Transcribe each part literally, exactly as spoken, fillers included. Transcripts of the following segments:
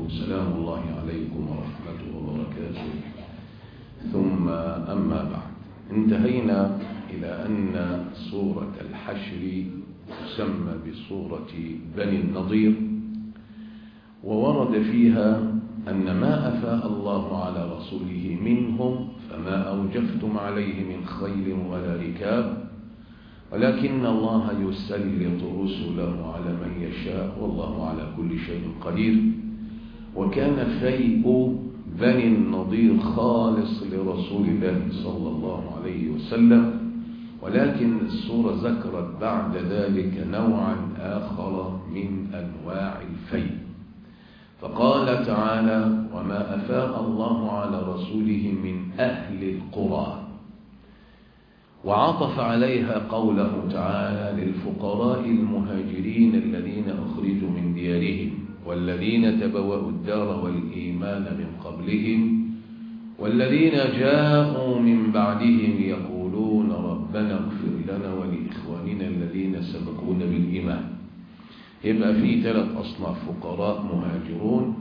سلام الله عليكم ورحمته وبركاته. ثم أما بعد، انتهينا إلى أن سورة الحشر تسمى بسورة بني النضير، وورد فيها أن ما أفاء الله على رسوله منهم فما أوجفتم عليه من خيل ولا ركاب، ولكن الله يسلط رسله على من يشاء والله على كل شيء قدير. وكان فيء بني النضير خالص لرسول الله صلى الله عليه وسلم، ولكن السورة ذكرت بعد ذلك نوعا آخر من أنواع الفيء، فقال تعالى: وما أفاء الله على رسوله من أهل القرى، وعطف عليها قوله تعالى: للفقراء المهاجرين الذين أخرجوا من ديارهم والذين تبوأوا الدار والإيمان من قبلهم والذين جاءوا من بعدهم يقولون ربنا اغفر لنا ولإخواننا الذين سبقونا بالإيمان. يبقى في ثلاث أصناف: فقراء مهاجرون،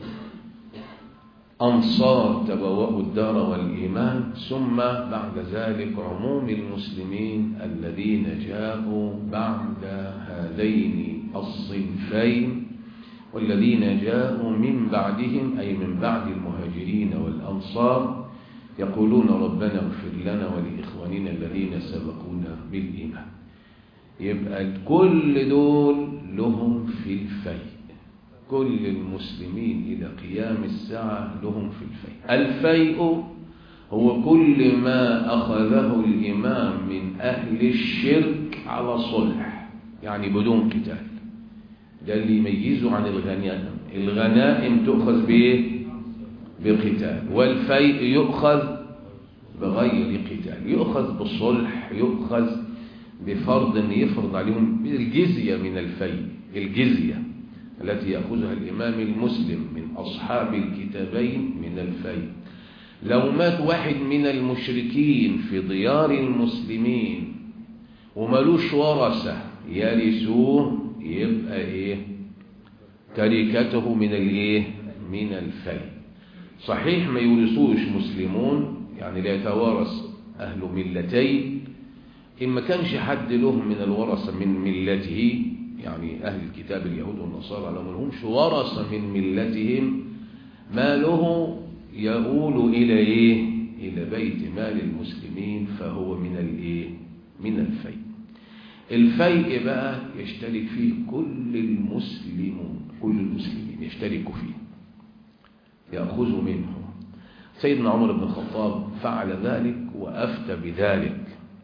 أنصار تبوأوا الدار والإيمان، ثم بعد ذلك عموم المسلمين الذين جاءوا بعد هذين الصنفين، والذين جاءوا من بعدهم أي من بعد المهاجرين والأنصار يقولون ربنا اغفر لنا ولإخواننا الذين سبقونا بالإيمان. يبقى كل دول لهم في الفيء، كل المسلمين إلى قيام الساعة لهم في الفيء. الفيء هو كل ما أخذه الإمام من أهل الشرك على صلح، يعني بدون قتال. ده اللي يميزه عن الغنائم. الغنائم تؤخذ بإيه؟ بقتال، والفيء يؤخذ بغير قتال، يؤخذ بالصلح، يؤخذ بفرض أن يفرض عليهم الجزية من الفيء، الجزية التي يأخذها الإمام المسلم من أصحاب الكتابين من الفيء. لو مات واحد من المشركين في ديار المسلمين وملوش ورثة يرثوه، يبقى إيه؟ تركته من الإيه؟ من الفيء. صحيح ما يورثوش مسلمون، يعني لا يتوارث أهل ملتين، إن ما كانش حد له من الورثة من ملته، يعني أهل الكتاب اليهود والنصارى لو ما لهمش ورثة من ملتهم، ماله يقول إلى إيه؟ إلى بيت مال المسلمين، فهو من الإيه؟ من الفيء. الفيء بقى يشترك فيه كل المسلمون، كل المسلمين يشتركوا فيه، يأخذوا منه. سيدنا عمر بن الخطاب فعل ذلك وأفتى بذلك.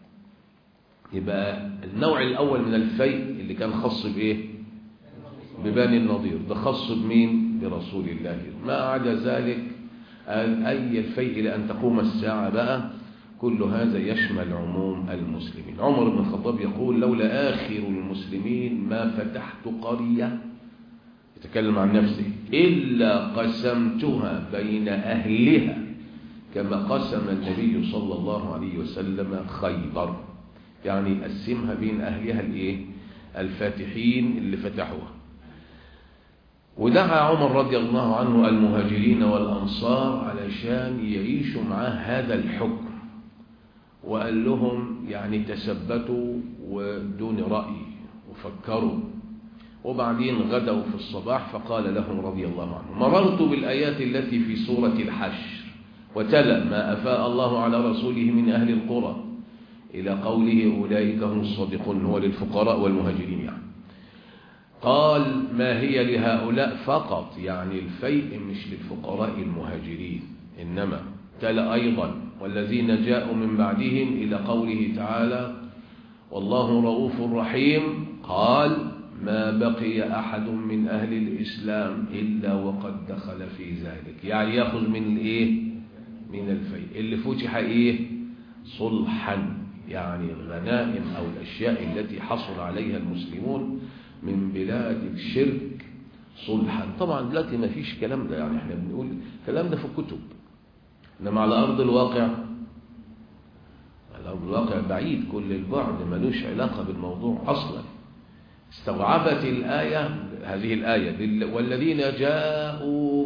يبقى النوع الأول من الفيء اللي كان خاص بإيه؟ ببني النضير، ده خاص بمين؟ برسول الله. ما عدا ذلك أي الفيء إلى أن تقوم الساعة بقى كل هذا يشمل عموم المسلمين. عمر بن الخطاب يقول: لولا آخر المسلمين ما فتحت قرية، يتكلم عن نفسه، إلا قسمتها بين أهلها كما قسم النبي صلى الله عليه وسلم خيبر، يعني قسمها بين أهلها الإيه؟ الفاتحين اللي فتحوها. ودعا عمر رضي الله عنه المهاجرين والأنصار علشان يعيشوا معاه هذا الحكم، وقال لهم يعني تثبتوا ودون رأي وفكروا. وبعدين غدوا في الصباح فقال لهم رضي الله عنه: مررت بالآيات التي في سورة الحشر وتلا ما أفاء الله على رسوله من أهل القرى إلى قوله أولئك هم الصادقون، هو للفقراء والمهاجرين يعني. قال: ما هي لهؤلاء فقط، يعني الفيء مش للفقراء المهاجرين، إنما تلا أيضا والذين جاءوا من بعدهم إلى قوله تعالى: والله رؤوف رحيم. قال: ما بقي أحد من أهل الإسلام إلا وقد دخل في ذلك، يعني يأخذ من الإيه؟ من الفيء اللي فتح إيه؟ صلحا، يعني الغنائم أو الأشياء التي حصل عليها المسلمون من بلاد الشرك صلحا. طبعا دلوقتي ما فيش كلام ده، يعني احنا بنقول كلام ده في الكتب، إنما على أرض الواقع، على أرض الواقع بعيد كل البعد، ملوش علاقة بالموضوع أصلا. استوعبت الآية، هذه الآية: والذين جاءوا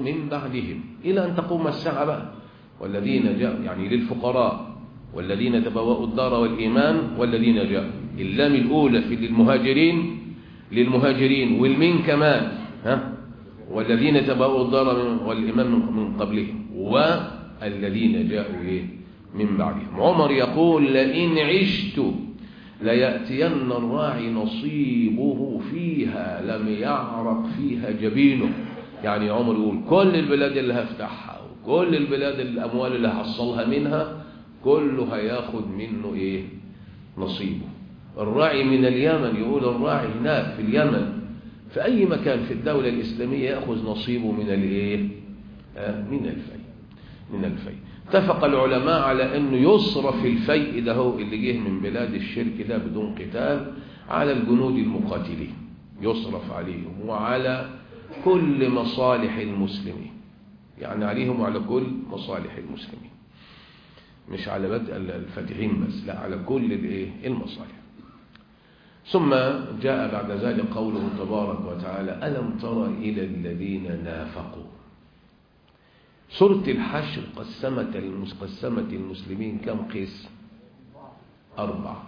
من بعدهم إلى أن تقوم الساعة بقى. والذين جاءوا يعني للفقراء والذين تبوأوا الدار والإيمان والذين جاءوا. اللام الأولى في للمهاجرين للمهاجرين والمين كمان ها والذين تبوأوا الدار والإيمان من قبلهم والذين جاءوا إيه من بعدهم. عمر يقول لئن عشت ليأتين الراعي نصيبه فيها لم يعرق فيها جبينه. يعني عمر يقول كل البلاد اللي هفتحها وكل البلاد الأموال اللي هحصلها منها كله هياخد منه إيه نصيبه. الراعي من اليمن يقول الراعي هناك في اليمن في أي مكان في الدولة الإسلامية يأخذ نصيبه من الإيه من الفيء من الفيء. اتفق العلماء على أنه يصرف الفيء ده هو اللي جه من بلاد الشرك ده بدون قتال على الجنود المقاتلين، يصرف عليهم وعلى كل مصالح المسلمين، يعني عليهم وعلى كل مصالح المسلمين، مش على بدء الفاتحين بس، لا على كل المصالح. ثم جاء بعد ذلك قوله تبارك وتعالى ألم تر إلى الذين نافقوا. سورة الحشر قسمت قسمت المسلمين كم قسم؟ أربعة.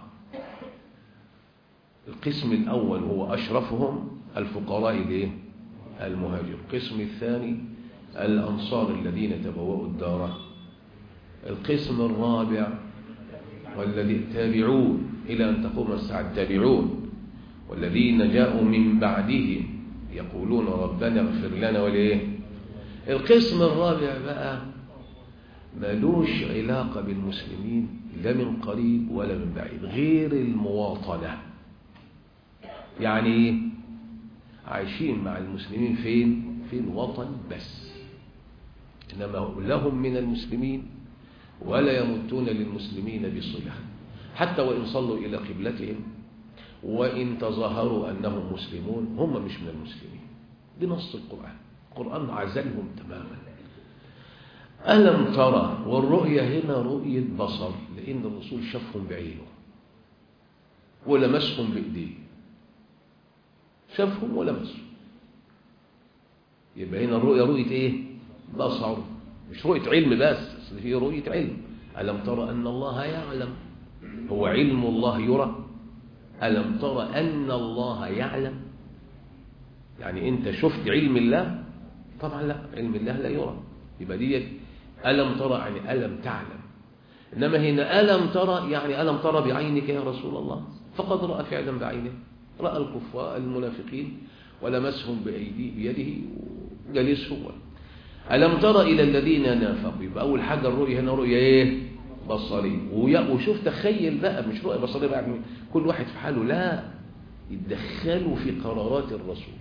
القسم الأول هو أشرفهم الفقراء الايه المهاجر. القسم الثاني الأنصار الذين تبوأوا الدار. القسم الرابع والذي تابعون إلى أن تقوم الساعة التابعون والذين جاءوا من بعدهم يقولون ربنا اغفر لنا وليه. القسم الرابع بقى ملوش علاقة بالمسلمين لا من قريب ولا من بعيد غير المواطنة، يعني عايشين مع المسلمين فين؟ في الوطن بس، إنما لهم من المسلمين ولا يمتون للمسلمين بصلة، حتى وإن صلوا إلى قبلتهم وإن تظاهروا أنهم مسلمون هم مش من المسلمين بنص القرآن. القرآن عزلهم تماما. ألم ترى، والرؤية هنا رؤية بصر لأن الرسول شافهم بعينه ولمسهم بإيديه، شافهم ولمسهم، يبقى هنا الرؤية رؤية إيه؟ بصر، مش رؤية علم بس، هي رؤية علم. ألم ترى أن الله يعلم، هو علم الله يرى. ألم ترى أن الله يعلم، يعني أنت شفت علم الله؟ طبعا لا، علم الله لا يرى، يبقى دي ألم ترى يعني ألم تعلم. إنما هنا ألم ترى يعني ألم ترى بعينك يا رسول الله، فقد رأى فعلا بعينه، رأى الكفار المنافقين ولمسهم بأيدي بيده وجلسهم. ألم ترى إلى الذين نافقوا، يبقى أول حاجة الرؤية هنا رؤية إيه؟ بصرية. وشوف تخيل بقى، مش رؤية بصرية بقى كل واحد في حاله، لا، يتدخلوا في قرارات الرسول،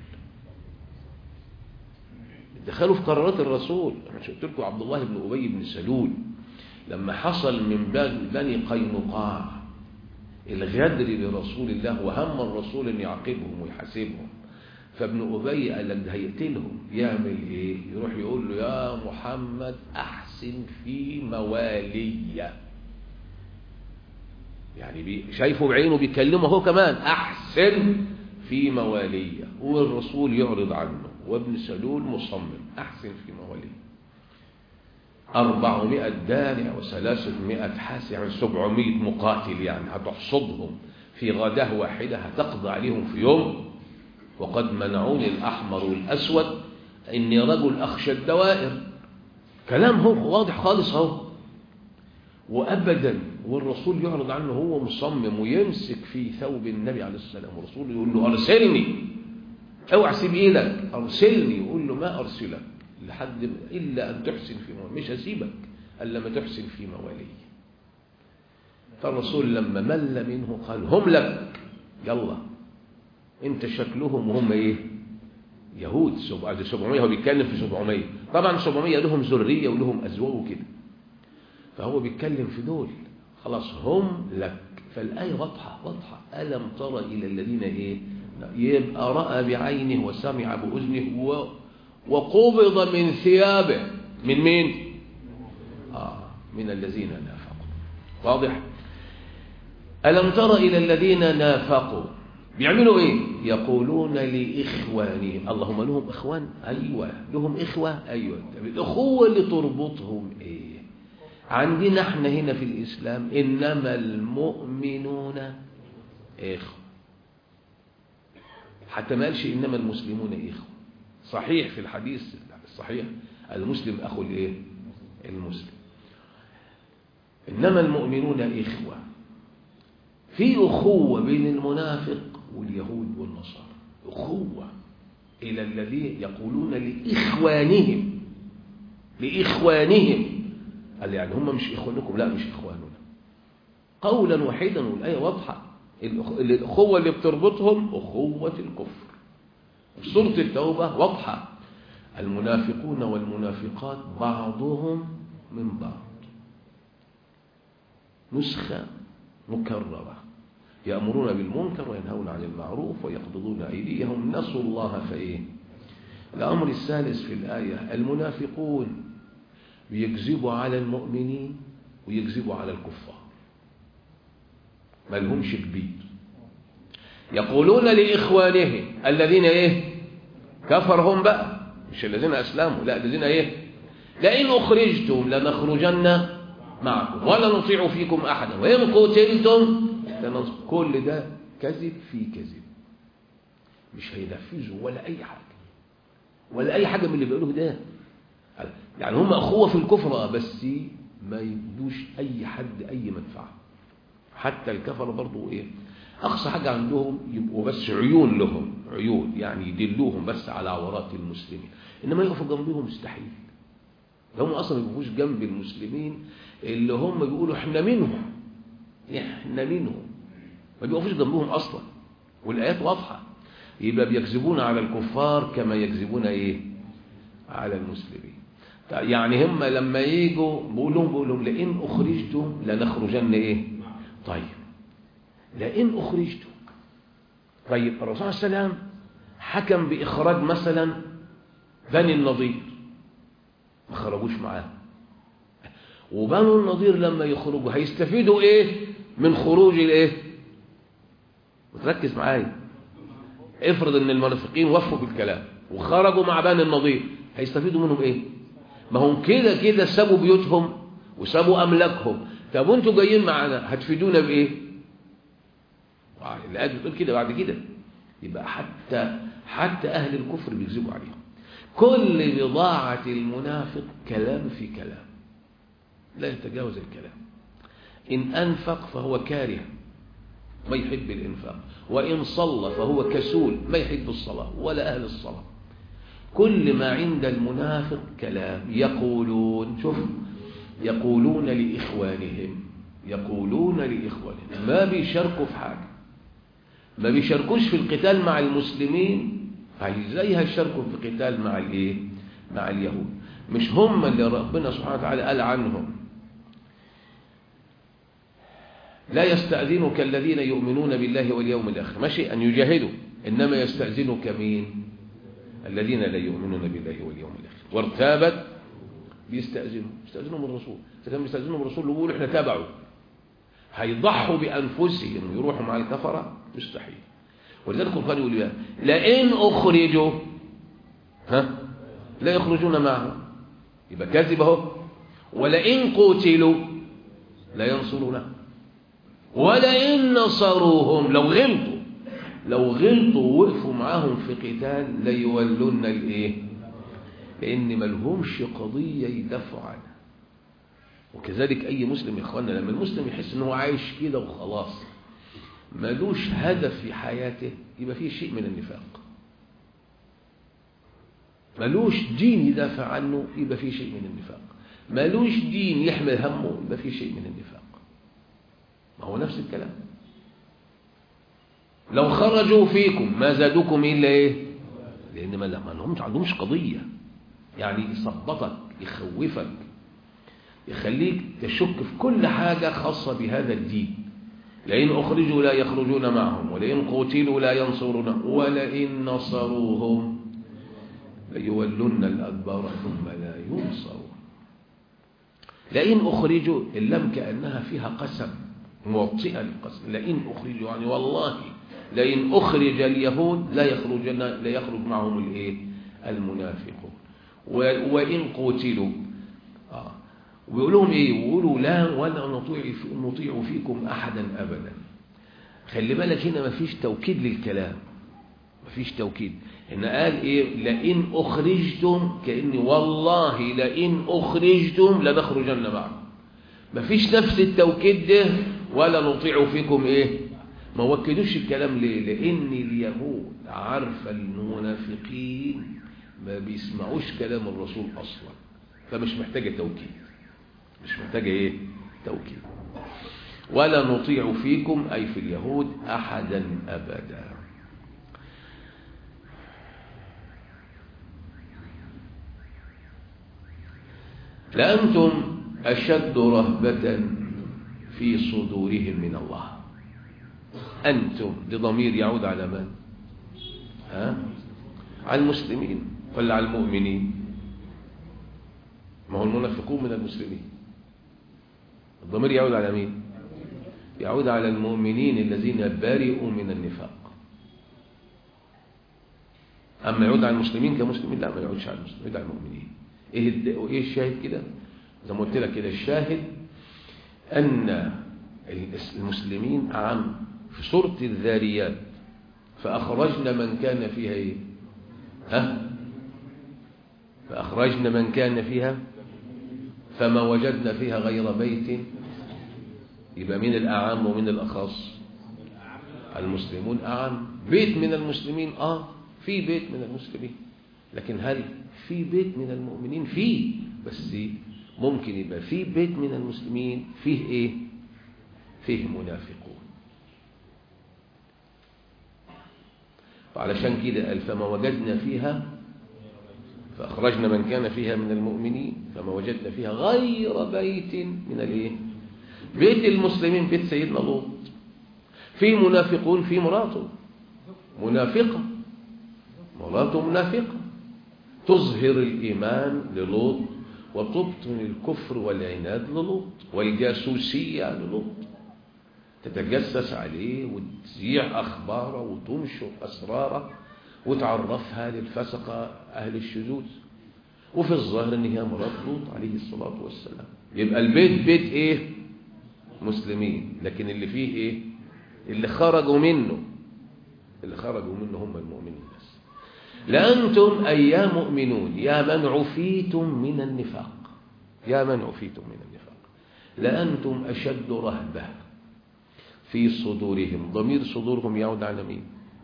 يتدخلوا في قرارات الرسول. أنا قلت لكم عبد الله بن أبي بن سلول لما حصل من بني قينقاع الغدر لرسول الله وهم الرسول أن يعاقبهم ويحاسبهم، فابن أبي قال لك ده هيقتلهم، يعمل إيه؟ يروح يقول له يا محمد أحسن في موالي، يعني شايفه بعينه بيكلمه هو كمان أحسن في موالي، والرسول يعرض عنه وابن سلول مصمم أحسن في موالي. أربعمائة دارع وثلاثمائة حاسي، يعني سبعمائة مقاتل، يعني هتحصدهم في غداه واحدة، هتقضي عليهم في يوم. وقد منعوني الأحمر والأسود إني رجل أخشى الدوائر، كلام هو واضح خالص اهو، وأبدا والرسول يعرض عنه هو مصمم ويمسك في ثوب النبي عليه السلام، والرسول يقول له أرسلني، اوعى سيب ايدك، أرسلني. يقول له ما أرسلك لحد إلا أن تحسن في موالي، مش هسيبك إلا ما تحسن في موالي. فالرسول لما مل منه قال هم لك، يلا انت شكلهم وهم ايه؟ يهود. سبعمائة، هو بيتكلم في سبعمائة، طبعا سبعمائة لهم ذريه ولهم ازواج وكده، فهو بيتكلم في دول، خلاص هم لك. فالايه واضحه واضحه. الم ترى الى الذين ايه؟ يبقى راى بعينه وسمع باذنه و... وقبض من ثيابه. من مين؟ اه من الذين نافقوا. واضح. الم ترى الى الذين نافقوا، بيعملوا ايه؟ يقولون لإخوانهم. اللهم لهم إخوان؟ أيوة لهم إخوة. أيوة. الأخوة اللي تربطهم ايه؟ عندنا احنا هنا في الإسلام إنما المؤمنون إخوة، حتى ما قالش إنما المسلمون إخوة. صحيح في الحديث الصحيح المسلم أخو الإيه؟ المسلم. إنما المؤمنون إخوة. في أخوة بين المنافق واليهود والنصارى، أخوة إلى الذين يقولون لإخوانهم لإخوانهم قال يعني هم مش إخوانكم، لا مش إخواننا، قولا واحدا، والآية واضحة. الأخوة اللي بتربطهم أخوة الكفر. في سورة التوبة واضحة، المنافقون والمنافقات بعضهم من بعض، نسخة مكررة، يأمرون بالمنكر وينهون عن المعروف ويقبضون أيديهم نسوا الله فإيه. الأمر الثالث في الآية، المنافقون بيكذبوا على المؤمنين ويكذبوا على الكفار، ما لهمش كبير. يقولون لإخوانهم الذين إيه؟ كفرهم بقى، مش الذين أسلموا، لا الذين إيه؟ لئن أخرجتم لنخرجن معكم ولا نطيع فيكم أحدا وإن قتلتم لننصر. كل ده كذب في كذب، مش هينفذوا ولا أي حاجة ولا أي حاجة من اللي بيقولوه ده. يعني هم أخوة في الكفر بس ما يدوش أي حد أي منفعة. حتى الكفر برضو إيه؟ أقصى حاجة عندهم يبقوا بس عيون لهم، عيون يعني يدلوهم بس على عورات المسلمين، إنما يقفوا جنبهم مستحيل. هم أصلا ما يقفوش جنب المسلمين اللي هم بيقولوا إحنا منهم، إحنا منهم، ما بيقفوش جنبهم أصلا، والآيات واضحة. يبقى بيكذبون على الكفار كما يكذبون إيه؟ على المسلمين. يعني هم لما يجوا بقول لهم بقول لهم لئن أخرجتم لنخرجن إيه؟ طيب لئن أخرجتم، طيب الرسول صلى الله عليه وسلم حكم بإخراج مثلا بني النضير، ما خرجوش معاه، وبنو النضير لما يخرجوا هيستفيدوا إيه من خروج الإيه؟ وتركز معايا، افرض ان المنافقين وفوا بالكلام وخرجوا مع بني النضير، هيستفيدوا منهم ايه؟ ما هم كده كده سابوا بيوتهم وسابوا املاكهم. طب وانتوا جايين معانا هتفيدونا بايه؟ الايات بتقول كده بعد كده. يبقى حتى حتى اهل الكفر بيكذبوا عليهم. كل بضاعة المنافق كلام في كلام، لا يتجاوز الكلام. ان انفق فهو كاره ما يحب الإنفاق، وإن صلى فهو كسول ما يحب الصلاة ولا أهل الصلاة. كل ما عند المنافق كلام. يقولون، شوف، يقولون لإخوانهم، يقولون لإخوانهم، ما بيشاركوا في حاجة، ما بيشاركوش في القتال مع المسلمين، فإزاي هيشاركوا في القتال مع الإيه؟ مع اليهود. مش هم اللي ربنا سبحانه وتعالى قال عنهم لا يستأذنك الذين يؤمنون بالله واليوم الآخر ماشي أن يجاهدوا، إنما يستأذنك مين؟ الذين لا يؤمنون بالله واليوم الآخر وارتابت بيستأذنوا يستأذنوا من الرسول. إذا كانوا بيستأذنوا من الرسول يقولوا إحنا تابعوا، هيضحوا بأنفسهم ويروحوا مع الكفرة؟ مستحيل. ولذلك القرآن يقول لها لئن أخرجوا ها لا يخرجون معهم، يبقى كذب اهو. ولئن قتلوا لا ينصرونه، ولئن نصروهم، لو غلطوا لو غلطوا ووقفوا معاهم في قتال ليولون الايه؟ لان ما لهمش قضيه يدافعوا عنها. وكذلك اي مسلم يا اخوانا، لما المسلم يحس ان هو عايش كده وخلاص ملوش هدف في حياته، يبقى فيه شيء من النفاق. ملوش دين يدافع عنه، يبقى فيه شيء من النفاق. ملوش دين يحمل همه، يبقى فيه شيء من النفاق. ما هو نفس الكلام. لو خرجوا فيكم ما زادوكم إلا إيه؟ لأن ما لهمش عندهمش قضية، يعني يثبطك، يخوفك، يخليك تشك في كل حاجة خاصة بهذا الدين. لئن أخرجوا لا يخرجون معهم، ولئن قتلوا لا ينصرون، ولئن نصروهم ليولن الأدبار ثم لا ينصرون. لئن أخرجوا اللام كأنها فيها قسم، موطئة للقسم، لئن أخرجوا يعني والله لئن أخرج اليهود لا يخرجن لا يخرج معهم الإيه المنافقون، وإن قتلوا آه ويقول لهم إيه؟ ويقولوا لا ولا نطيع نطيع فيكم أحدا أبدا. خلي بالك هنا مفيش توكيد للكلام، مفيش توكيد. هنا قال إيه؟ لئن أخرجتم، كأني والله لئن أخرجتم لنخرجن معكم. مفيش نفس التوكيد ده ولا نطيع فيكم إيه؟ ما وكدوش الكلام ليه؟ لأن اليهود عارفة المنافقين ما بيسمعوش كلام الرسول أصلا، فمش محتاجة توكيد، مش محتاجة إيه؟ توكيد. ولا نطيع فيكم أي في اليهود أحدا أبدا. لأنتم أشد رهبة في صدورهم من الله. أنتم لضمير يعود على من؟ ها؟ على المسلمين ولا على المؤمنين؟ ما هو المنافقون من المسلمين. الضمير يعود على مين؟ يعود على المؤمنين الذين برئوا من النفاق. أما يعود على المسلمين كمسلمين لا، ما يعودش على المسلمين، يعود على المؤمنين. إيه إيه الشاهد كده؟ زي ما قلت لك كده، الشاهد أن المسلمين أعم. في سورة الذاريات فأخرجنا من كان فيها إيه؟ ها؟ فأخرجنا من كان فيها فما وجدنا فيها غير بيت. يبقى مين الأعم ومين الأخص؟ المسلمون أعم. بيت من المسلمين آه في بيت من المسلمين، لكن هل في بيت من المؤمنين؟ فيه، بس ممكن يبقى في بيت من المسلمين فيه إيه؟ فيه منافقون. وعلشان كده قال فما وجدنا فيها فأخرجنا من كان فيها من المؤمنين فما وجدنا فيها غير بيت من الايه؟ بيت المسلمين بيت سيدنا لوط. في منافقون، في مراته منافقة، مراته منافقة تظهر الإيمان للوط وتبطن الكفر والعناد للوط والجاسوسية للوط، تتجسس عليه وتذيع أخباره وتنشر أسراره وتعرفها للفسقة أهل الشذوذ، وفي الظاهر ان هي مرات لوط عليه الصلاة والسلام. يبقى البيت بيت ايه؟ مسلمين، لكن اللي فيه ايه؟ اللي خرجوا منه اللي خرجوا منه هم المؤمنين بس. لأنتم أي يا مؤمنون يا من عفيتم من النفاق، يا من عفيتم من النفاق لأنتم أشد رهبة في صدورهم. ضمير صدورهم يعود على مين؟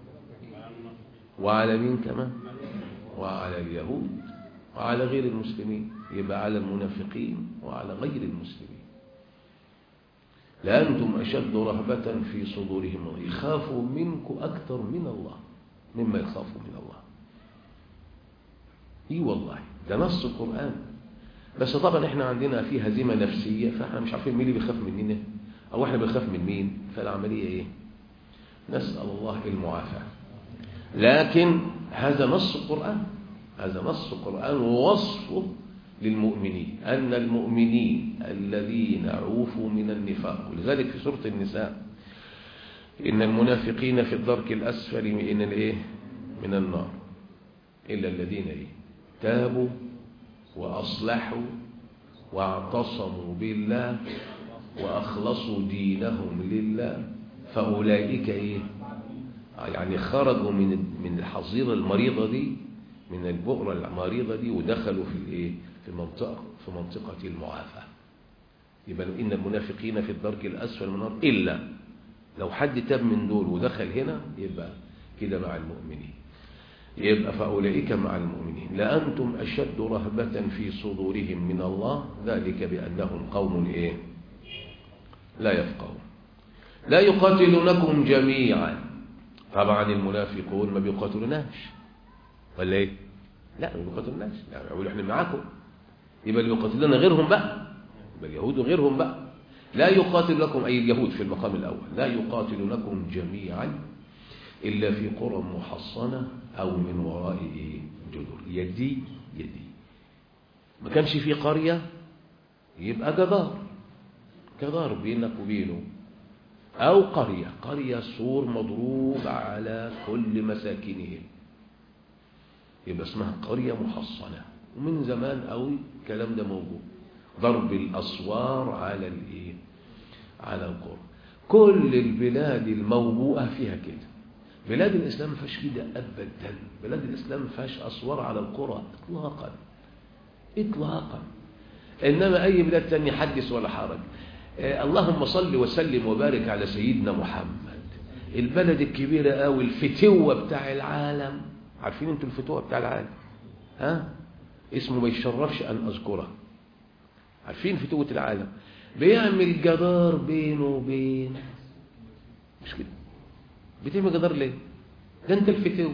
وعلى مين كمان؟ وعلى اليهود وعلى غير المسلمين. يبقى على المنافقين وعلى غير المسلمين. لأنتم أشد رهبة في صدورهم، يخافوا منكم أكثر من الله مما يخافوا من الله. اي والله ده نص القرآن. بس طبعا احنا عندنا في هزيمة نفسية، فاحنا مش عارفين مين اللي بيخاف مننا او احنا بنخاف من مين. فالعملية ايه؟ نسأل الله المعافاة. لكن هذا نص القرآن، هذا نص القرآن ووصفه للمؤمنين أن المؤمنين الذين عوفوا من النفاق. ولذلك في سورة النساء إن المنافقين في الدرك الأسفل من الايه؟ من النار إلا الذين ايه؟ تابوا وأصلحوا واعتصموا بالله وأخلصوا دينهم لله فأولئك ايه؟ يعني خرجوا من من الحظيرة المريضة دي، من البؤرة المريضة دي، ودخلوا في الايه؟ في منطقة في منطقة المعافاة. يبقى إن المنافقين في الدرك الأسفل من النار إلا لو حد تاب من دول ودخل هنا يبقى كده مع المؤمنين. يبقى فأولئك مع المؤمنين. لأنتم أشد رهبة في صدورهم من الله ذلك بأنهم قوم إيه؟ لا يفقهون. لا يقاتلونكم جميعا. طبعا المنافقون ما بيقاتلوناش ولا ايه؟ لا ما بيقاتلوناش، يعني يقولوا احنا معاكم. يبقى اللي بيقاتلونا غيرهم بقى، يبقى اليهود غيرهم بقى. لا يقاتل لكم أي اليهود في المقام الأول، لا يقاتلونكم جميعا إلا في قرى محصنة أو من وراء جدر. يدي يدي ما كانش في قرية يبقى جدار، جدار بينك وبينه أو قرية، قرية سور مضروب على كل مساكنهم، يبقى اسمها قرية محصنة. ومن زمان قوي الكلام ده موجود، ضرب الأسوار على الإيه؟ على القرى. كل البلاد الموبوءة فيها كده. بلاد الإسلام ما فيهاش كده أبدا. بلاد الإسلام ما فيهاش أسوار على القرى إطلاقا إطلاقا. إنما أي بلاد تانية حدث ولا حرج. آه اللهم صل وسلم وبارك على سيدنا محمد. البلد الكبيرة قوي، الفتوة بتاع العالم، عارفين انتوا الفتوة بتاع العالم؟ ها؟ اسمه ما يشرفش أن أذكره. عارفين فتوة العالم؟ بيعمل جدار بينه وبين، مش كده؟ بتعمل جدار ليه؟ ده انت الفتوة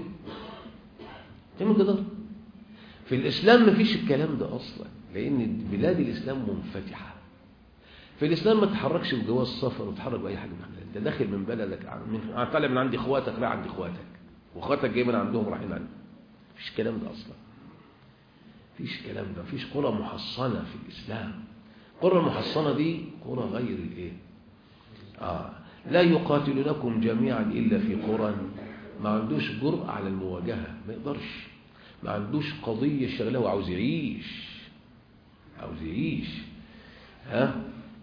تعمل جدار. في الإسلام ما فيش الكلام ده أصلا، لأن بلاد الإسلام منفتحة. في الإسلام ما تحركش بجواز سفر وتحرك بأي حاجة من حاجة. انت داخل من بلدك، من طالع من عند اخواتك رايح عند اخواتك، واخواتك جاي من عندهم رايحين عندك. مفيش الكلام ده أصلا، مفيش الكلام ده. مفيش قرى محصنة في الإسلام. القرى المحصنة دي قرى غير الايه؟ آه لا يقاتلونكم جميعا إلا في قرى. ما عندوش جرأة على المواجهة، ما يقدرش، ما عندوش قضية شغله وعاوز يعيش، عاوز يعيش. ها؟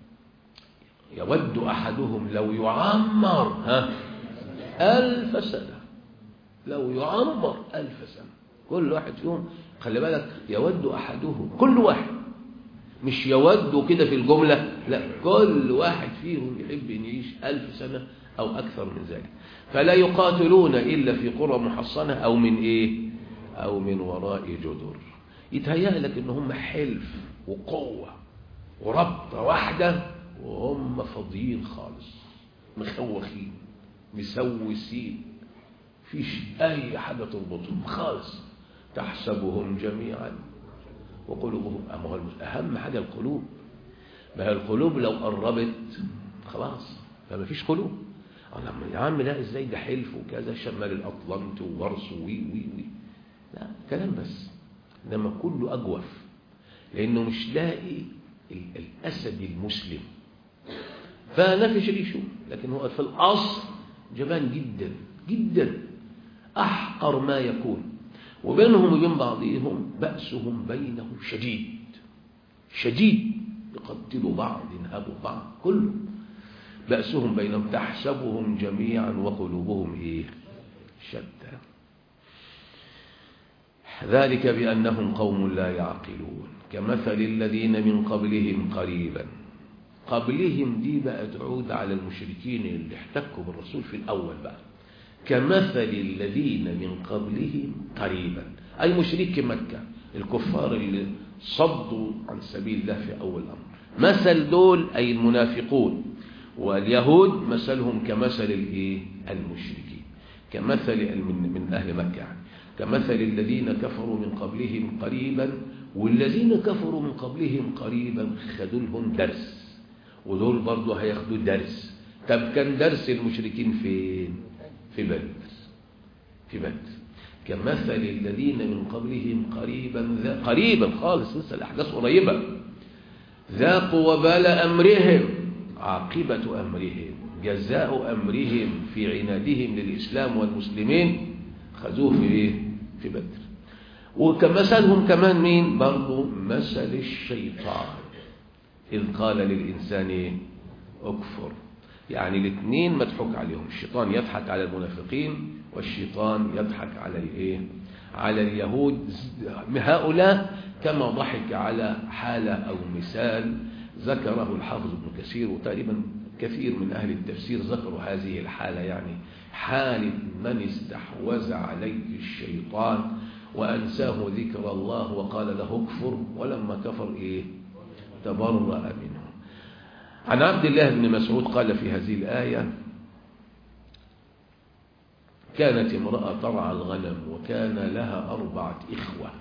يود أحدهم لو يعمر ها ألف سنة، لو يعمر ألف سنة. كل واحد فيهم خلي بالك، يود أحدهم، كل واحد، مش يود كده في الجملة، لا، كل واحد فيهم يحب أن يعيش ألف سنة أو أكثر من ذلك. فلا يقاتلون إلا في قرى محصنة أو من إيه؟ أو من وراء جدر. يتهيأ لك إن هم حلف وقوة وربطة واحدة، وهم فاضيين خالص، مخوخين مسوسين، فيش أي حاجة تربطهم خالص. تحسبهم جميعا وقلوبهم، أهم حاجة القلوب. ما هي القلوب لو قربت خلاص فما فيش قلوب. يا عم لا، ازاي ده حلف وكذا، شمال الأطلنطي وورس وي وي وي لا كلام بس. لما كله أجوف، لأنه مش لاقي الأسد المسلم فنفش ريشه. لكن هو في الأصل جبان جدا جدا، أحقر ما يكون. وبينهم وبين بعضهم بأسهم بينهم شديد شديد، يقتلوا بعض ينهبوا بعض، كله بأسهم بينهم. تحسبهم جميعا وقلوبهم إيه؟ شتى. ذلك بأنهم قوم لا يعقلون كمثل الذين من قبلهم قريبا. قبلهم دي بقى تعود على المشركين اللي احتكوا بالرسول في الأول بقى. كمثل الذين من قبلهم قريبا، أي مشرك مكة، الكفار اللي صدوا عن سبيل الله في أول الأمر. مثل دول أي المنافقون، واليهود مثلهم كمثل الايه؟ المشركين، كمثل من, من أهل مكة يعني. كمثل الذين كفروا من قبلهم قريبا، والذين كفروا من قبلهم قريبا خدوا لهم درس، ودول برضو هياخدوا درس. طب كان درس المشركين فين؟ في بدر، في بدر. كمثل الذين من قبلهم قريبا، قريبا خالص لسه الأحداث قريبة، ذاقوا وبال أمرهم، عاقبة أمرهم، جزاء أمرهم في عنادهم للإسلام والمسلمين، خذوه في إيه؟ في بدر. وكمثلهم كمان مين؟ برضو مثل الشيطان إذ قال للإنسان إيه؟ أكفر. يعني الاثنين مضحوك عليهم، الشيطان يضحك على المنافقين والشيطان يضحك على الايه؟ على اليهود. هؤلاء كما ضحك على حالة أو مثال ذكره الحافظ ابن كثير، وتقريبا كثير من أهل التفسير ذكروا هذه الحالة، يعني حالة من استحوذ عليه الشيطان وأنساه ذكر الله وقال له اكفر، ولما كفر إيه؟ تبرأ منه. عن عبد الله بن مسعود قال في هذه الآية: كانت امرأة ترعى الغنم وكان لها أربعة إخوة،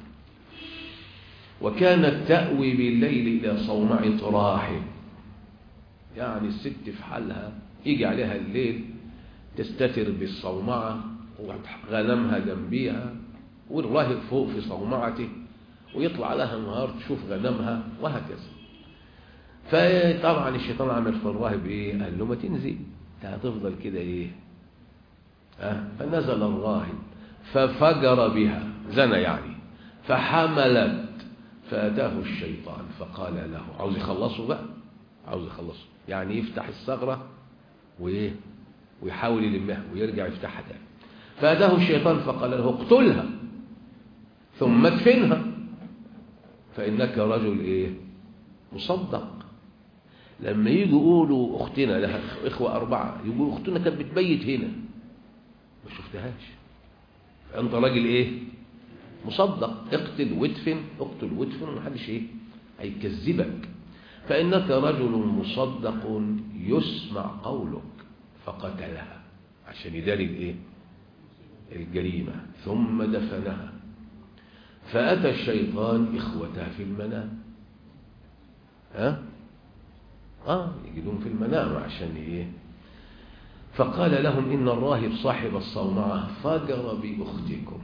وكانت تأوي بالليل إلى صومعة راحل. يعني الست في حالها يجي عليها الليل تستتر بالصومعة وغنمها جنبيها، والراهب فوق في صومعته ويطلع لها النهار تشوف غنمها وهكذا. فطبعا الشيطان عمل في الراهب ايه؟ قال له ما تنزل هتفضل كده ايه؟ أه؟ فنزل الراهب ففجر بها، زنى يعني، فحملت، فأتاه الشيطان فقال له، عاوز يخلصه بقى، عاوز يخلصه يعني يفتح الثغرة وايه ويحاول يلمها ويرجع يفتحها تاني. فأتاه الشيطان فقال له اقتلها ثم ادفنها فإنك رجل ايه مصدق. لما يجوا يقولوا اختنا لها اخوة أربعة، يقولوا اختنا كانت بتبيت هنا ما شفتهاش، انت راجل ايه مصدق، اقتل وادفن، اقتل وادفن، ومحدش ايه هيكذبك، فإنك رجل مصدق يسمع قولك. فقتلها عشان يداري الايه الجريمة، ثم دفنها. فأتى الشيطان إخوتها في المنام، ها اه يجدون في المنام عشان ايه. فقال لهم إن الراهب صاحب الصومعة فجر بأختكم،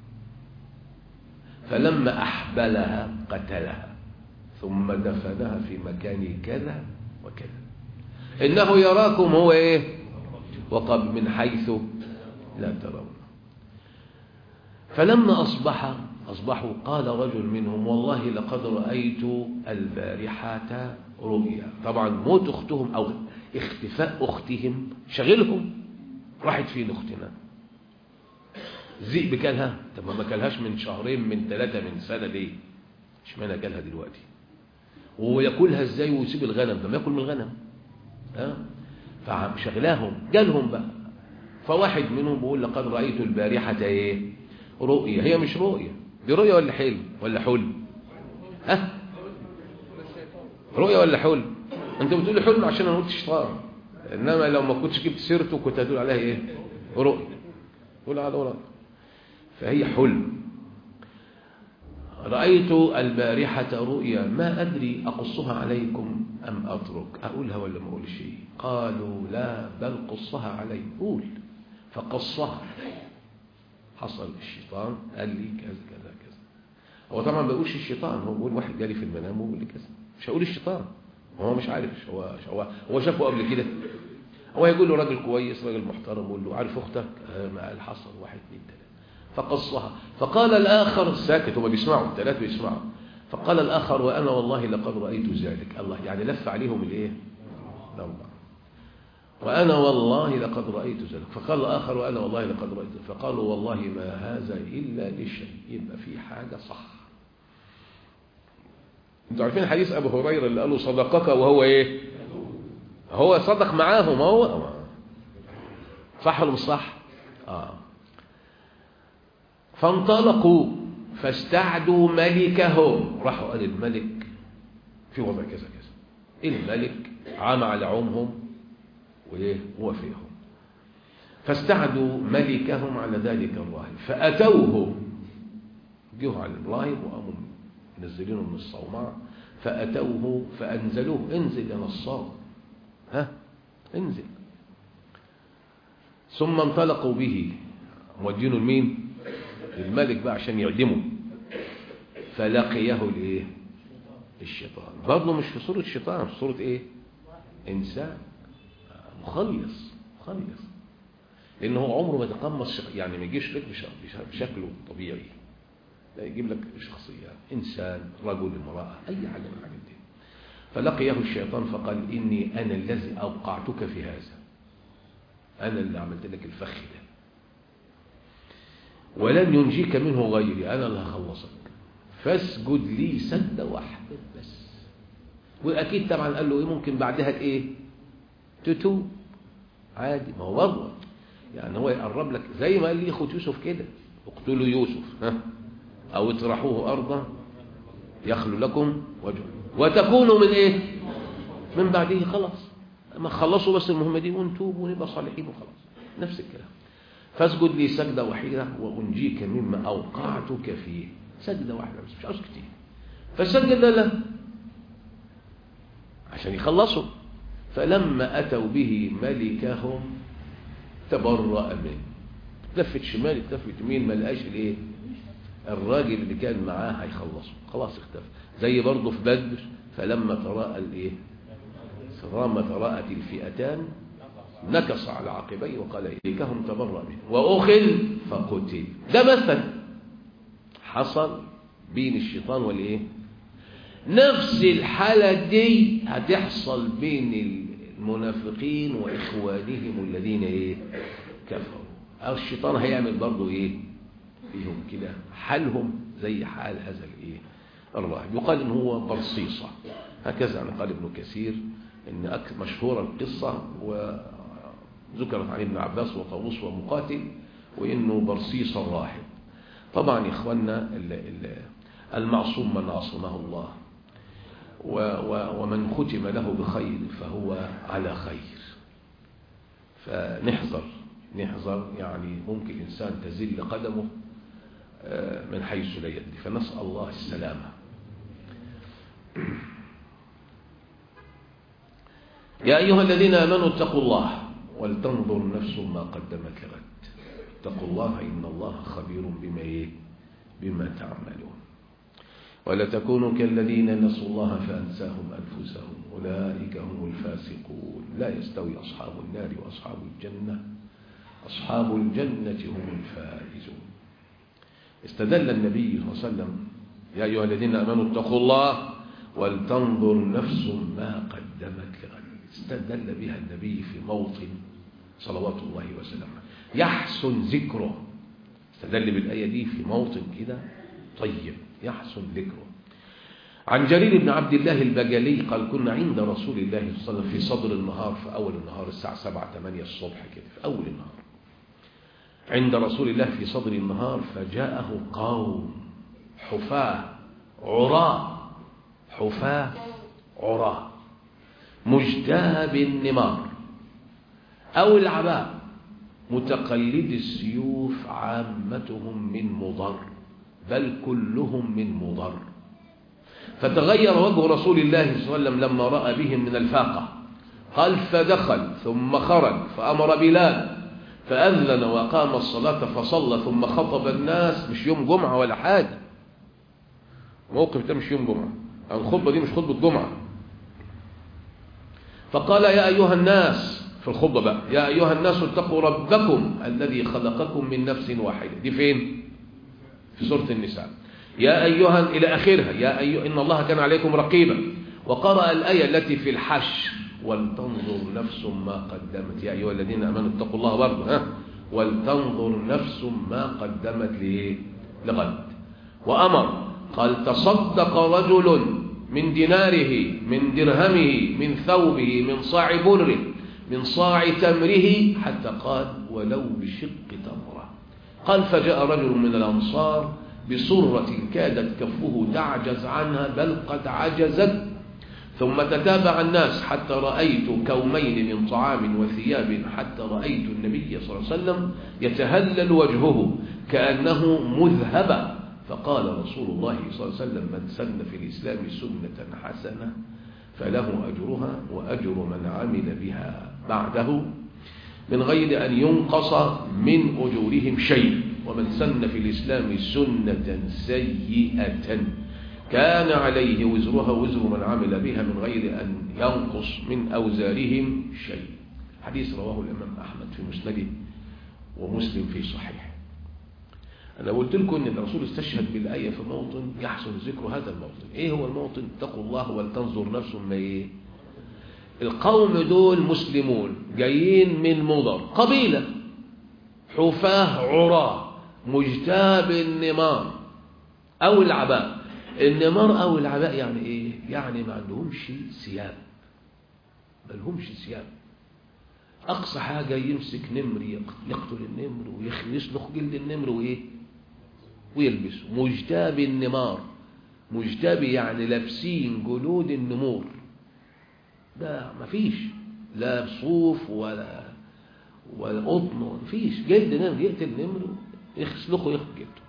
فلما أحبلها قتلها ثم دفنها في مكان كذا وكذا، إنه يراكم هو إيه وقد من حيث لا ترون. فلما أصبح أصبحوا قال رجل منهم والله لقد رأيت البارحة رؤيا. طبعا موت أختهم أو اختفاء أختهم شغلهم، راحت فين أختنا؟ الذئب كلها؟ طب ما كلهاش من شهرين من ثلاثة من سنة ليه؟ اشمعنى كلها دلوقتي؟ وياكلها ازاي ويسيب الغنم؟ ده ما ياكل من الغنم. ها فشغلاهم جالهم بقى. فواحد منهم بيقول لقد رأيت البارحة ايه رؤيا. هي مش رؤيا دي، رؤيا ولا حلم ولا حلم؟ ها رؤيا ولا حلم؟ انت بتقول لي حلم عشان انا قلت شيطان، انما لو ما كنتش جبت سيرته كنت هتقول عليها ايه رؤيا، تقول على رؤيا. فهي حلم. رأيت البارحة رؤيا ما أدري أقصها عليكم أم أترك، أقولها ولا ما أقول شيء؟ قالوا لا بل قصها علي. قول. فقصها علي. حصل الشيطان قال لي كذا كذا كذا. هو طبعا ما بيقولش الشيطان، هو بيقول واحد جالي في المنام وبيقول لي كذا، مش هقول الشيطان، هو مش عارف، هو هو هو شافه قبل كده. هو يقول له راجل كويس راجل محترم، يقول له عارف أختك؟ آه ما قال حصل واحد اثنين ثلاثة. فقصها. فقال الآخر ساكت، هما بيسمعوا الثلاثة بيسمعوا. فقال الآخر وأنا والله لقد رأيت ذلك. الله يعني لف عليهم الايه الأربعة. وأنا والله لقد رأيت ذلك. فقال الآخر وأنا والله لقد رأيت. فقالوا والله ما هذا إلا لشيء، يبقى في حاجة صح. انتوا عارفين حديث أبو هريرة اللي قالوا صدقك وهو ايه هو صدق معاهم، هو صح ولا مش صح؟ آه. فانطلقوا فاستعدوا ملكهم، راحوا قال الملك في وضع كذا كذا. الملك عام على عمهم وايه ووافقهم. فاستعدوا ملكهم على ذلك الراهب فأتوه، جوا على الراهب وقاموا منزلينه من الصومعة. فأتوه فأنزلوه، انزل يا نصاب، ها انزل. ثم انطلقوا به مودينه لمين؟ الملك بقى عشان يعدمه. فلقيه الايه الشيطان، برضه مش في صورة شيطان، في صورة ايه انسان مخلص مخلص، لانه هو عمره ما يتقمص يعني ما يجيش لك بشكله الطبيعي، لا يجيب لك شخصية انسان رجل امرأة اي حاجة من الحاجات دي. فلقيه الشيطان فقال اني انا الذي اوقعتك في هذا، انا اللي عملت لك الفخ ده، ولن ينجيك منه غيري، أنا اللي هخلصك، فاسجد لي سجدة واحدة بس. وأكيد طبعا قال له إيه ممكن بعدها إيه تتوب عادي، ما هو برضه يعني هو يقرب لك زي ما قال لي أخوة يوسف كده اقتلوا يوسف ها أو اطرحوه أرضا يخلو لكم وجهه وتكونوا من إيه من بعده. خلاص ما خلصوا بس المهمة دي ونتوب ونبقى صالحين وخلاص. نفس الكلام. فاسجد لي سجدة واحدة وأنجيك مما أوقعتك فيه. سجدة واحدة بس مش عاوز كتير. فسجد له عشان يخلصوا. فلما أتوا به ملكهم تبرأ منه، تلفت شمال تلفت يمين ما لقاش الايه الراجل اللي كان معاه هيخلصه، خلاص اختفى. زي برضه في بدر فلما تراءى الايه فلما تراءت الفئتان نكص على عقبيه وقال إليكهم تبرأ منه وأخذ فقتل. ده مثل حصل بين الشيطان والإيه؟ نفس الحالة دي هتحصل بين المنافقين وإخوانهم الذين إيه؟ كفروا. أو الشيطان هيعمل برضو إيه؟ فيهم كده حالهم زي حال هذا الإيه؟ الراهب. يقال إن هو برصيصة، هكذا يعني قال ابن كثير إن مشهورة القصة وذكرت عن ابن عباس وطاووس ومقاتل، وإنه برصيص الراهب. طبعا يا إخواننا المعصوم من عصمه الله، ومن ختم له بخير فهو على خير. فنحذر نحذر يعني ممكن الإنسان تزل قدمه من حيث لا يدري، فنسأل الله السلامة. يا أيها الذين آمنوا اتقوا الله ولتنظر نفس ما قدمت لغد. اتقوا الله إن الله خبير بما بما تعملون. ولا تكونوا كالذين نسوا الله فأنساهم أنفسهم أولئك هم الفاسقون. لا يستوي أصحاب النار وأصحاب الجنة أصحاب الجنة هم الفائزون. استدل النبي صلى الله عليه وسلم يا أيها الذين آمنوا اتقوا الله ولتنظر نفس ما قدمت لغد. استدل بها النبي في موطن صلوات الله وسلامه يحسن ذكره. استدل بالآية دي في موطن كده طيب يحسن ذكره. عن جرير بن عبد الله البجلي قال كنا عند رسول الله صلى الله عليه وسلم في صدر النهار، في أول النهار الساعة سبعة ثمانية الصبح كده، في أول النهار عند رسول الله في صدر النهار، فجاءه قوم حفاة عراة حفاة عراة مجتاب النمار أو العباء متقلد السيوف، عامتهم من مضر بل كلهم من مضر. فتغير وجه رسول الله صلى الله عليه وسلم لما رأى بهم من الفاقة. قال فدخل ثم خرج فأمر بلال فأذن وأقام الصلاة فصلى ثم خطب الناس. مش يوم جمعة ولا حاجة، موقف ده مش يوم جمعة، الخطبة دي مش خطبة جمعة. فقال يا أيها الناس في الخطبة بقى يا أيها الناس اتقوا ربكم الذي خلقكم من نفس واحدة. دي فين؟ في سورة النساء. يا أيها إلى آخرها يا أيها إن الله كان عليكم رقيبا. وقرأ الآية التي في الحشر ولتنظر نفس ما قدمت. يا أيها الذين آمنوا اتقوا الله برضه ها ولتنظر نفس ما قدمت ليه؟ لغد. وأمر قال تصدق رجل من ديناره من درهمه من ثوبه من صاع بره من صاع تمره حتى قال ولو بشق تمرة. قال فجاء رجل من الأنصار بصرة كادت كفه تعجز عنها بل قد عجزت، ثم تتابع الناس حتى رأيت كومين من طعام وثياب حتى رأيت النبي صلى الله عليه وسلم يتهلل وجهه كأنه مذهب. فقال رسول الله صلى الله عليه وسلم من سن في الإسلام سنة حسنة فله أجرها وأجر من عمل بها بعده من غير أن ينقص من أجورهم شيء، ومن سن في الإسلام سنة سيئة كان عليه وزرها وزر من عمل بها من غير أن ينقص من أوزارهم شيء. حديث رواه الإمام أحمد في مسنده ومسلم في صحيح. أنا قلت لكم أن الرسول استشهد بالآية في موطن يحسن ذكر هذا الموطن. إيه هو الموطن؟ اتقوا الله ولتنظر نفس ما إيه. القوم دول مسلمون جايين من مضر، قبيلة حفاه عراة مجتاب النمار أو العباء. النمار أو العباء يعني إيه؟ يعني ما عندهمش ثياب، ما لهمش ثياب. أقصى حاجة يمسك نمر يقتل النمر ويسلخ جلد النمر وإيه ويلبسه. مجتاب النمار، مجتاب يعني لابسين جلود النمور. ده مفيش لا صوف ولا ولا قطن، مفيش جلد نمر يقتل نمر يسلخه ياخد جلده.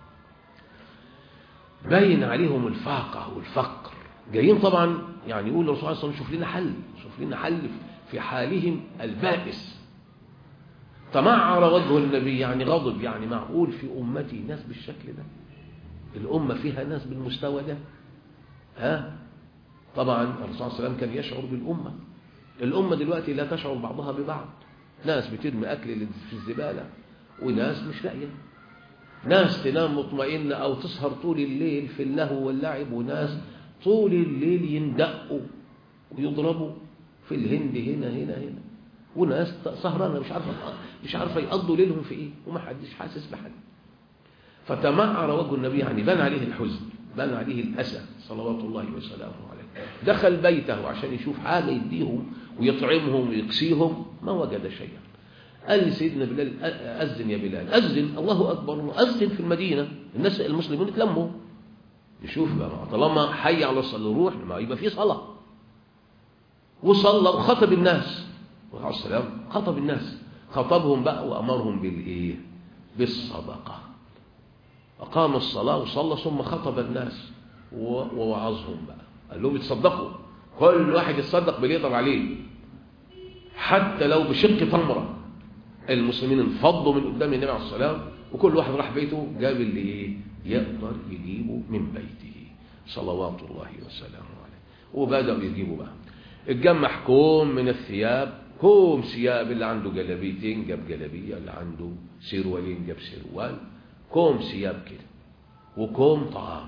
باين عليهم الفاقة والفقر. جايين طبعا يعني يقول الرسول صلى الله عليه وسلم شوف لنا حل، شوف لنا حل في حالهم البائس. تمعر وجه النبي يعني غضب، يعني معقول في أمتي ناس بالشكل ده؟ الأمة فيها ناس بالمستوى ده؟ ها؟ طبعا الرسول صلى الله عليه وسلم كان يشعر بالأمة. الأمة دلوقتي لا تشعر بعضها ببعض، ناس بترمي أكل في الزبالة وناس مش لاقية، ناس تنام مطمئنة أو تسهر طول الليل في اللهو واللعب، وناس طول الليل يندقوا ويضربوا في الهند هنا هنا هنا، وناس سهرانة مش عارفة مش عارفة يقضوا ليلهم في إيه، وما حدش حاسس بحد. فتمعر وجه النبي، يعني بان عليه الحزن، بان عليه الأسى صلوات الله وسلامه عليه. دخل بيته عشان يشوف حاجة يديهم ويطعمهم ويكسيهم، ما وجد شيئا. قال لسيدنا بلال أذن يا بلال، أذن، الله أكبر، أذن في المدينة، الناس المسلمين اتلموا. نشوف بقى طالما حي على الصلاة روح، ما يبقى في صلاة. وصلى وخطب الناس عليه السلام، خطب الناس، خطبهم بقى وأمرهم بالإيه؟ بالصدقة. أقام الصلاة وصلى ثم خطب الناس ووعظهم بقى، قال لهم يتصدقوا، كل واحد يتصدق باللي يقدر عليه حتى لو بشق تمرة. المسلمين انفضوا من قدام النبي عليه الصلاة والسلام، وكل واحد راح بيته جاب اللي ايه يقدر يجيبه من بيته صلوات الله وسلامه عليه. وبدأوا يجيبوا بقى، اتجمع كوم من الثياب، كوم ثياب، اللي عنده جلابيتين جاب جلابية، اللي عنده سروالين جاب سروال، كوم ثياب كده وكوم طعام.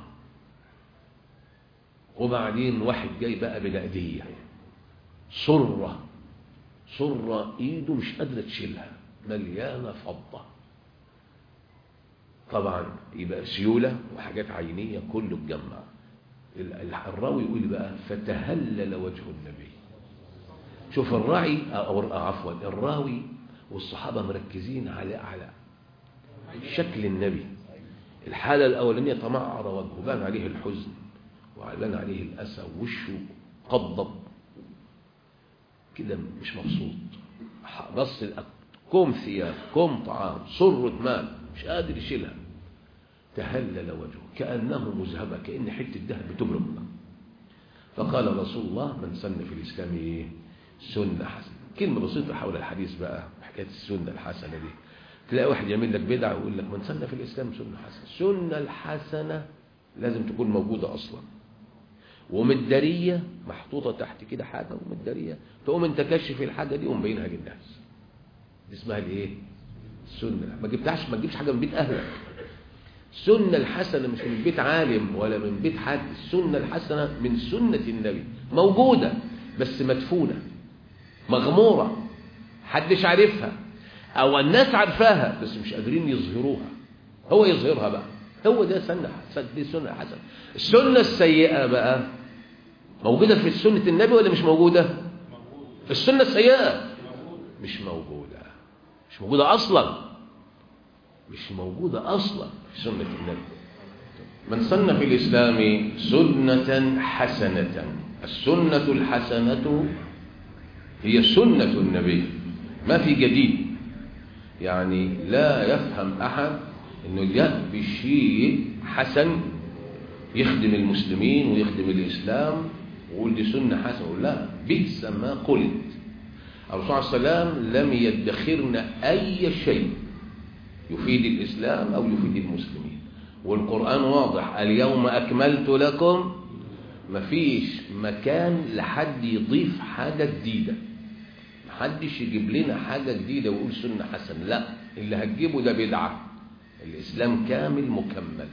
وبعدين واحد جاي بقى بلقدية، صرة صرة ايده مش قادرة تشيلها، مليانة فضة. طبعا يبقى سيولة وحاجات عينية كله اتجمع. الراوي يقول بقى فتهلل وجه النبي. شوف الراعي او عفوا الراوي والصحابة مركزين على على شكل النبي. الحالة الأولانية تمعر وجهه، بان عليه الحزن وبان عليه الأسى، ووشه قضب كده مش مبسوط. بص كوم ثياب، كوم طعام، صرة مال مش قادر يشيلها. تهلل وجهه كأنه مذهبة، كأن حتة الذهب بتبرق. فقال رسول الله من سن في الإسلام إيه؟ سنة حسنة. كلمة بسيطة حول الحديث بقى، حكاية السنة الحسنة دي. تلاقي واحد يعمل لك بدعة ويقول لك من سن في الإسلام سنة حسنة. السنة الحسنة لازم تكون موجودة أصلا، ومدارية محطوطة تحت كده حاجة ومدارية، تقوم انت كشف الحاجة دي ومبينها للناس. دي اسمها الايه؟ السنة. ما جبتهاش، ما تجيبش حاجة من بيت أهلك. السنة الحسنة مش من بيت عالم ولا من بيت حد، السنة الحسنة من سنة النبي، موجودة بس مدفونة مغمورة، حدش عارفها، أو الناس عارفاها بس مش قادرين يظهروها، هو يظهرها بقى. هو ده سنة حسنة، دي سنة حسنة. السنة السيئة بقى موجودة في سنة النبي ولا مش موجودة؟ السنة السيئة مش موجودة، مش موجودة أصلا، مش موجودة أصلا في سنة النبي. من سن في الإسلام سنة حسنة. السنة الحسنة هي سنة النبي، ما في جديد. يعني لا يفهم أحد إنه جاء بشيء حسن يخدم المسلمين ويخدم الإسلام ويقول دي سنة حسنة. لا، بئس ما قلت. الرسول صلى الله عليه وسلم لم يدخرنا أي شيء يفيد الإسلام أو يفيد المسلمين. والقرآن واضح، اليوم أكملت لكم. مفيش مكان لحد يضيف حاجة جديدة، محدش يجيب لنا حاجة جديدة ويقول سنة حسنة. لا، اللي هتجيبه ده بدعة. الإسلام كامل مكمل.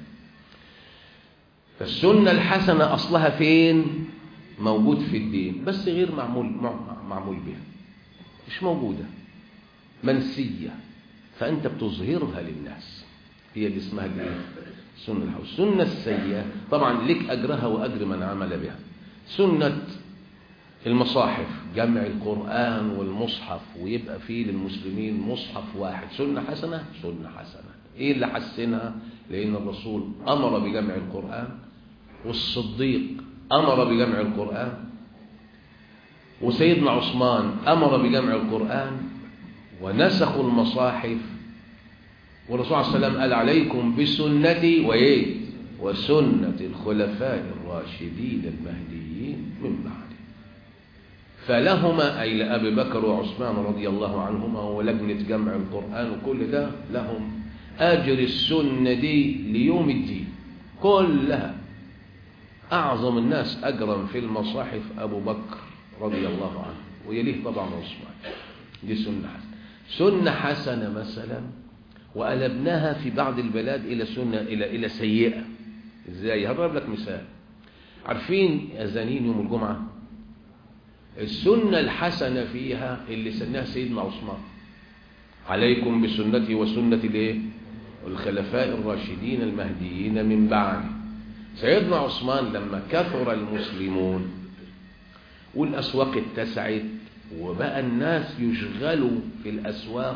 فالسنة الحسنة أصلها فين؟ موجود في الدين بس غير معمول معمول بها، مش موجودة، منسية، فأنت بتظهرها للناس. هي اللي اسمها السنة الحسنة. السنة السيئة طبعا لك أجرها وأجر من عمل بها. سنة المصاحف، جمع القرآن والمصحف ويبقى فيه للمسلمين مصحف واحد، سنة حسنة. سنة حسنة ايه اللي حسنها؟ لأن الرسول أمر بجمع القرآن، والصديق أمر بجمع القرآن، وسيدنا عثمان أمر بجمع القرآن، ونسخوا المصاحف. والرسول صلى الله عليه وسلم قال عليكم بسنتي وإيه؟ وسنة الخلفاء الراشدين المهديين من بعد. فلهما أي لأبي بكر وعثمان رضي الله عنهما ولجنة جمع القرآن وكل ده لهم أجر السنة دي ليوم الدين كلها. أعظم الناس أجرا في المصاحف أبو بكر رضي الله عنه، ويليه طبعا عثمان. دي سنة حسنة. سنة حسنة مثلا وقلبناها في بعض البلاد إلى سنة إلى إلى سيئة. إزاي؟ هضرب لك مثال. عارفين أذانين يوم الجمعة؟ السنة الحسنة فيها اللي سنها سيدنا عثمان: عليكم بسنتي وسنة الايه؟ الخلفاء الراشدين المهديين من بعد. سيدنا عثمان لما كثر المسلمون والأسواق اتسعت وبقى الناس يشغلوا في الأسواق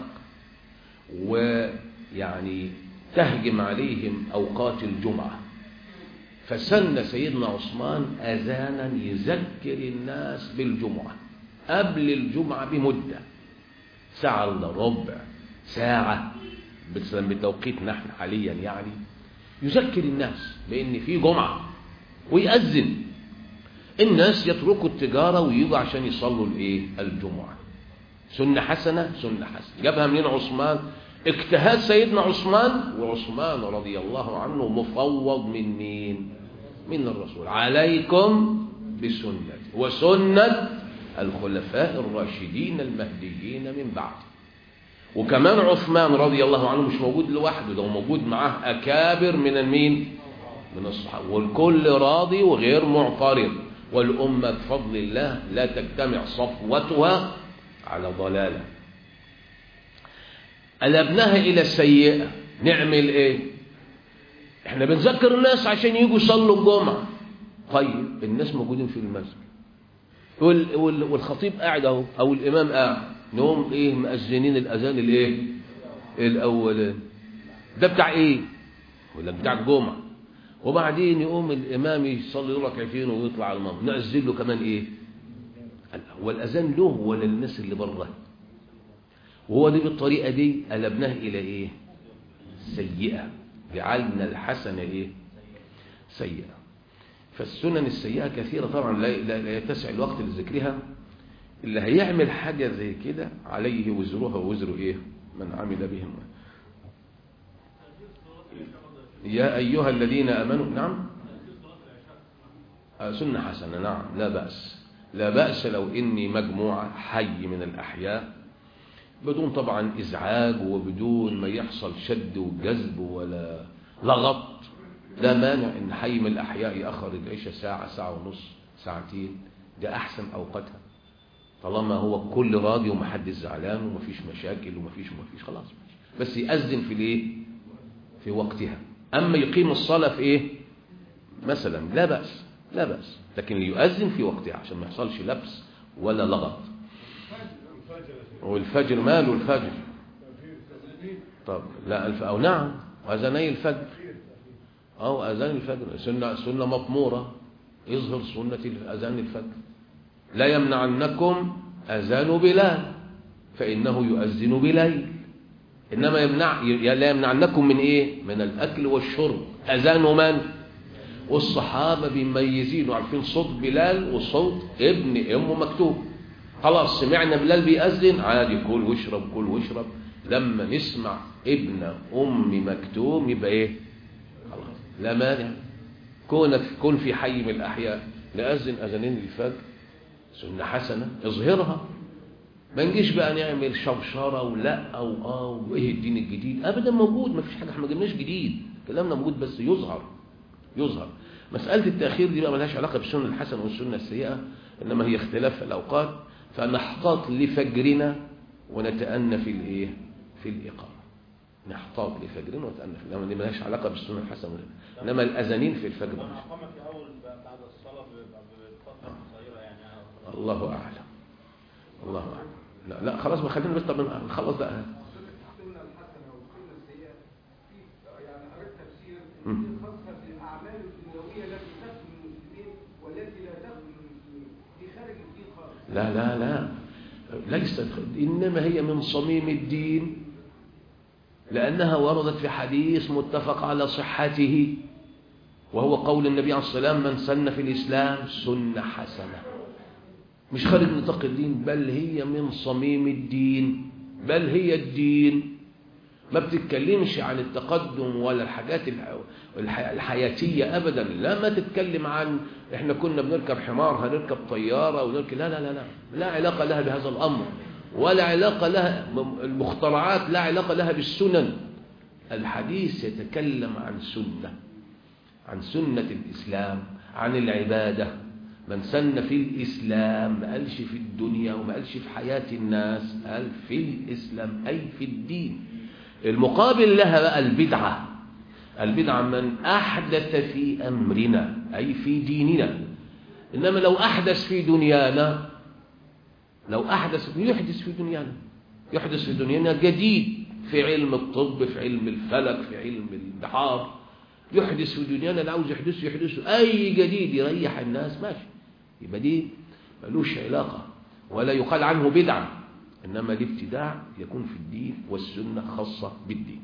ويعني تهجم عليهم أوقات الجمعة، فسن سيدنا عثمان أذانا يذكر الناس بالجمعة قبل الجمعة بمدة، ساعة إلا ربع، ساعة بتوقيت نحن حاليا، يعني يذكر الناس بأن في جمعة ويأذن. الناس يتركوا التجارة ويجوا عشان يصلوا الايه؟ الجمعة. سنة حسنة، سنة حسنة. جابها منين عثمان؟ اجتهاد سيدنا عثمان، وعثمان رضي الله عنه مفوض من مين؟ من الرسول: عليكم بسنتي وسنة الخلفاء الراشدين المهديين من بعد. وكمان عثمان رضي الله عنه مش موجود لوحده، ده موجود معاه أكابر من المين؟ من الصحابة، والكل راضي وغير معترض، والأمة بفضل الله لا تجتمع صفوتها على ضلالة. قلبناها إلى السيئة، نعمل إيه؟ إحنا بنذكر الناس عشان يجوا يصلوا الجمعة. طيب الناس موجودين في المسجد والخطيب قاعد أهو أو الإمام قاعد، نقوم إيه؟ مأذنين الأذان الإيه؟ الأولاني. ده بتاع إيه؟ ولا بتاع الجمعة. وبعدين يقوم الإمام يصلي ركعتين ويطلع على المنبر، نأذن له كمان إيه؟ والأذان له ولا الناس اللي بره؟ وهو دي بالطريقة دي قلبناه إلى إيه؟ سيئة، جعلنا الحسنة إيه؟ سيئة. فالسنن السيئة كثيرة طبعا لا, لا, لا يتسع الوقت لذكرها. اللي هيعمل حاجة زي كده عليه وزرها ووزر إيه؟ من عمل بهم. يا أيها الذين آمنوا. نعم، سنة حسنة، نعم، لا بأس، لا بأس لو إني مجموعة حي من الأحياء بدون طبعا إزعاج وبدون ما يحصل شد وجذب ولا لغط، لا مانع إن حي من الأحياء يأخر العشاء ساعة، ساعة ونص، ساعتين، ده أحسن أوقاتها طالما هو كل راضي ومحدش زعلان ومفيش مشاكل ومفيش ومفيش خلاص، بس يأذن في الإيه؟ في وقتها. أما يقيم الصلاة في إيه؟ مثلا لا بأس، لا بأس، لكن يؤذن في وقتها عشان ما يحصلش لبس ولا لغط. والفجر ماله الفجر؟ طب لا الف... أو نعم أذاني الفجر أو أذان الفجر سنة, سنة مطمورة، يظهر سنة أذان الفجر. لا يمنعنكم أذان بلال فإنه يؤذن بليل، إنما يمنع لا يمنعنكم من إيه؟ من الأكل والشرب. أذان من؟ والصحابة بيميزين وعارفين صوت بلال وصوت ابن أم مكتوم. خلاص سمعنا بلال بيأذن، عادي كل واشرب كل واشرب. لما نسمع ابن أم مكتوم يبقى إيه؟ خلاص لا مانع. كونك كن في حي من الأحياء نأذن أذانين الفجر سنة حسنة اظهرها. ما نجيش بقى نعمل شوشرة ولا أو آه وإيه الدين الجديد، أبدا موجود، ما فيش حاجة، احنا ما جبناش جديد، كلامنا موجود بس يظهر يظهر. مسألة التأخير دي بقى ملهاش علاقة بالسنة الحسنة والسنة السيئة، إنما هي اختلاف في الأوقات، فنحتاط لفجرنا ونتأنى في الإيه؟ في الإقامة. نحتاط لفجرنا ونتأنى في الإقامة، دي ملهاش علاقة بالسنة الحسنة، إنما الأذانين في الفجر. الإقامة في أول بعد الصلاة بفترة قصيرة يعني. الله أعلم، الله أعلم. لا لا خلاص ما خلينا بس طب نخلص بقى. السنة الحسنة والسنة السيئة في يعني قريت تفسير إن خاصة بالأعمال الدنيوية التي تخدم المسلمين والتي لا تخدم المسلمين، دي خارج الدين خالص. لا لا لا ليست، إنما هي من صميم الدين، لأنها وردت في حديث متفق على صحته، وهو قول النبي عليه الصلاة والسلام: من سن في الإسلام سنة حسنة. مش خارج نطاق الدين، بل هي من صميم الدين، بل هي الدين. ما بتتكلمش عن التقدم ولا الحاجات الحياتية أبدا، لا ما تتكلم عن إحنا كنا بنركب حمار هنركب طيارة ونركب، لا لا لا لا لا علاقة لها بهذا الأمر. ولا علاقة لها المخترعات، لا علاقة لها بالسنن. الحديث يتكلم عن سنة، عن سنة الإسلام، عن العبادة. من سن في الإسلام ما قالش في الدنيا وما قالش في حياة الناس، قال في الإسلام أي في الدين. المقابل لها بقى البدعة. البدعة من أحدث في أمرنا أي في ديننا. إنما لو أحدث في دنيانا، لو أحدث يحدث في دنيانا، يحدث في دنيانا جديد في علم الطب، في علم الفلك، في علم البحار، يحدث في دنيانا اللي عاوز يحدث يحدث أي جديد يريح الناس ماشي، يبقى دي ملوش علاقة ولا يقال عنه بدعة. إنما الابتداع يكون في الدين والسنة خاصة بالدين.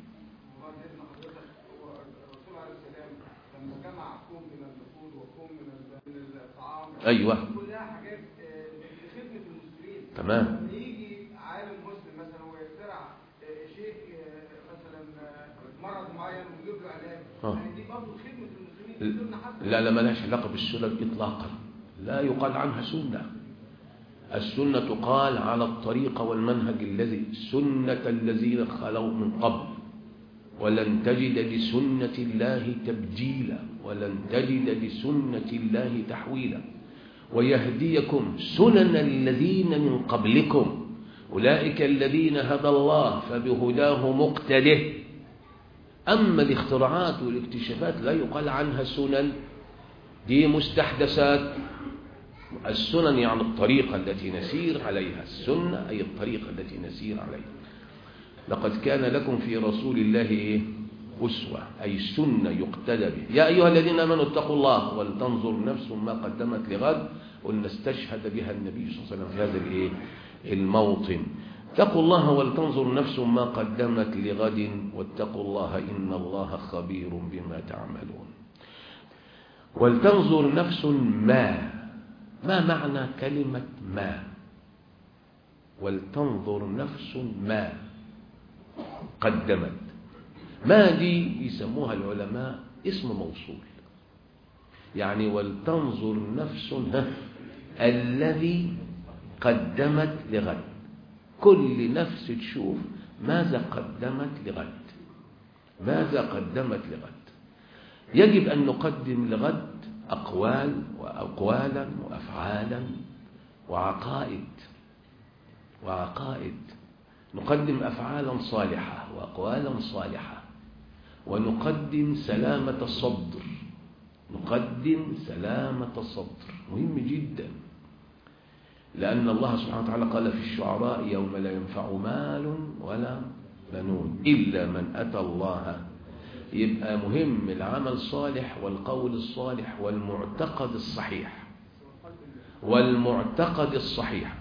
أيوة كلها حاجات لخدمة المسلمين. تمام. يجي عالم مسلم مثلا ويخترع شيء مثلا مرض معين ويجيب له علاج، يعني دي برضه خدمة المسلمين، دي سنة حسنة. لا لا مالهاش علاقة بالسنة إطلاقا، لا يقال عنها سنة. السنة تقال على الطريقة والمنهج الذي سنة الذين خلوا من قبل، ولن تجد لسنة الله تبديلا، ولن تجد لسنة الله تحويلا. ويهديكم سنن الذين من قبلكم أولئك الذين هدى الله فبهداه مقتده. أما الاختراعات والاكتشافات لا يقال عنها سنن، دي مستحدثات. السنن يعني الطريقة التي نسير عليها، السنة أي الطريقة التي نسير عليها. لقد كان لكم في رسول الله إيه؟ أسوة، أي سنة يقتدى به. يا أيها الذين آمنوا اتقوا الله ولتنظر نفس ما قدمت لغد، ولنستشهد بها النبي صلى الله عليه وسلم في هذا الإيه؟ الموطن. اتقوا الله ولتنظر نفس ما قدمت لغد واتقوا الله إن الله خبير بما تعملون. ولتنظر نفس ما، ما معنى كلمة ما؟ ولتنظر نفس ما قدمت. ما دي يسموها العلماء اسم موصول، يعني ولتنظر نفس الذي قدمت لغد. كل نفس تشوف ماذا قدمت لغد، ماذا قدمت لغد. يجب أن نقدم لغد أقوال وأقوالا وأفعالا وعقائد وعقائد. نقدم أفعالا صالحة وأقوالا صالحة، ونقدم سلامة الصدر. نقدم سلامة الصدر مهم جدا، لأن الله سبحانه وتعالى قال في الشعراء يوم لا ينفع مال ولا بنون إلا من أتى الله. يبقى مهم العمل الصالح والقول الصالح والمعتقد الصحيح، والمعتقد الصحيح.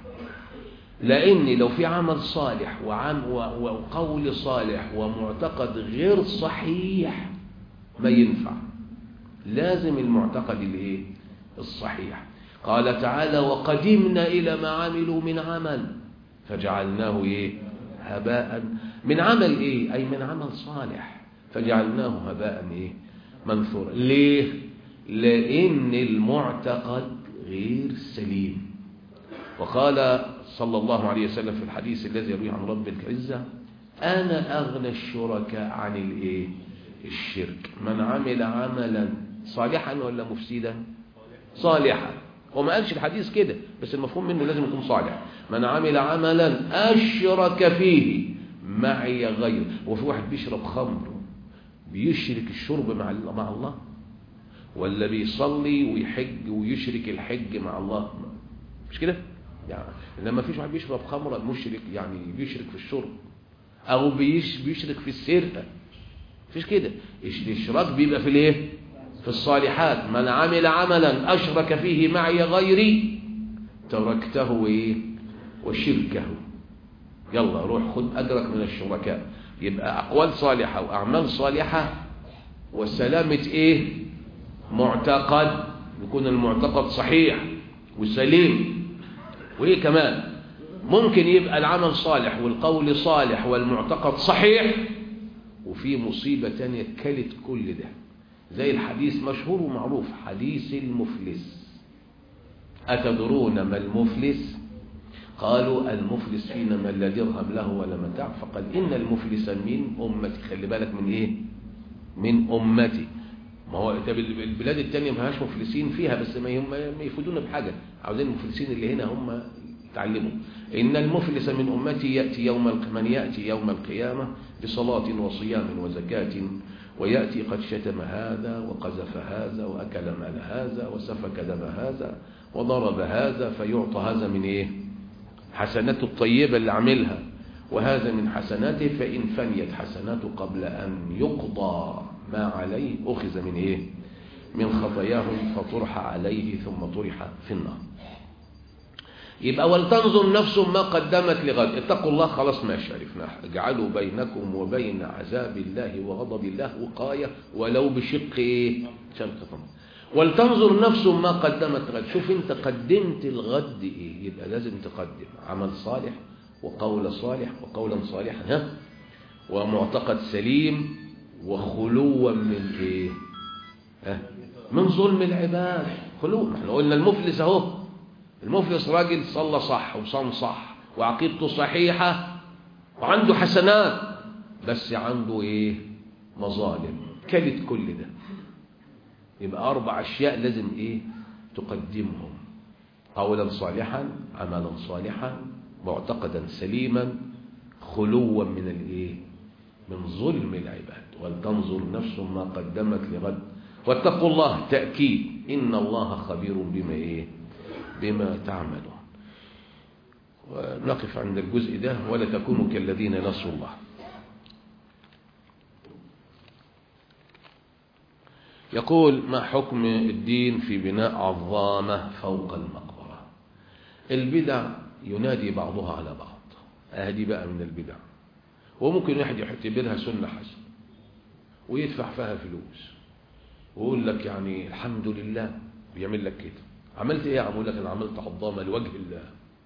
لأن لو في عمل صالح وعم وقول صالح ومعتقد غير صحيح ما ينفع. لازم المعتقد الايه؟ الصحيح. قال تعالى وقدمنا إلى ما عملوا من عمل فجعلناه ايه؟ هباء. من عمل ايه؟ أي من عمل صالح فجعلناه هباء ايه؟ منثورا. ليه؟ لأن المعتقد غير سليم. وقال صلى الله عليه وسلم في الحديث الذي يرويه عن رب العزة أنا أغنى الشركاء عن الايه؟ الشرك. من عمل عملا صالحا ولا مفسدا؟ صالحا. وما قالش الحديث كده، بس المفهوم منه لازم يكون صالح. من عمل عملا أشرك فيه معي غير. وفي واحد بيشرب خمر بيشرك الشرب مع مع الله، ولا بيصلي ويحج ويشرك الحج مع الله؟ مش كده يعني. لما فيش واحد بيشرب خمره مشرك، يعني بيشرك في الشرب، او بيش بيشرك في السرقه. مفيش كده. الاشراك بيبقى في الايه؟ في الصالحات. من عمل عملا اشرك فيه معي غيري تركته ايه؟ وشركه. يلا روح خد اجرك من الشركاء. يبقى اقوال صالحه واعمال صالحه وسلامه ايه؟ معتقد. يكون المعتقد صحيح وسليم. وايه كمان؟ ممكن يبقى العمل صالح والقول صالح والمعتقد صحيح وفي مصيبة تانية كلت كل ده، زي الحديث مشهور ومعروف حديث المفلس. أتدرون ما المفلس؟ قالوا المفلس فينا من لا درهم له ولا متاع، فقال إن المفلس من أمتي. خلي بالك من إيه؟ من أمتي. ما هو البلاد التانية ما هاش مفلسين فيها، بس ما يفيدونا بحاجة، عاوزين المفلسين اللي هنا هم يتعلموا. إن المفلس من أمتي يأتي يوم من يأتي يوم القيامة بصلاة وصيام وزكاة، ويأتي قد شتم هذا وقذف هذا وأكل مال هذا وسفك دم هذا وضرب هذا، فيعطى هذا من إيه؟ حسناته الطيبة اللي عملها، وهذا من حسناته، فإن فنيت حسناته قبل أن يقضى ما عليه أخذ من إيه؟ من خطاياهم فطرح عليه ثم طرح في النار. يبقى ولتنظر نفس ما قدمت لغد. اتقوا الله، خلاص ماشي عرفناها. اجعلوا بينكم وبين عذاب الله وغضب الله وقاية ولو بشق ايه؟ شق تمر. ولتنظر نفس ما قدمت غد. شوف انت قدمت الغد ايه، يبقى لازم تقدم عمل صالح وقول صالح وقولا صالحا، ها، ومعتقد سليم، وخلوا من ايه؟ ها، من ظلم العباد. خلوا. احنا قلنا المفلس اهو، المفلس راجل صلى صح وصام صح وعقيدته صحيحة وعنده حسنات، بس عنده ايه؟ مظالم كلت كل ده. يبقى أربع أشياء لازم ايه؟ تقدمهم: قولا صالحا، عملا صالحا، معتقدا سليما، خلوا من الايه؟ من ظلم العباد. ولتنظر نفس ما قدمت لغد واتقوا الله، تأكيد إن الله خبير بما ايه؟ بما تعملون. ونقف عند الجزء ده. ولا تكونوا كالذين نسوا الله. يقول: ما حكم الدين في بناء عظامة فوق المقبرة؟ البدع ينادي بعضها على بعض، هذه بقى من البدع، وممكن واحد يعتبرها سنة حسنة ويدفع فيها فلوس ويقول لك يعني الحمد لله، بيعمل لك كده. عملت ايه يا عم؟ يقول لك انا عملت عظامة لوجه الله.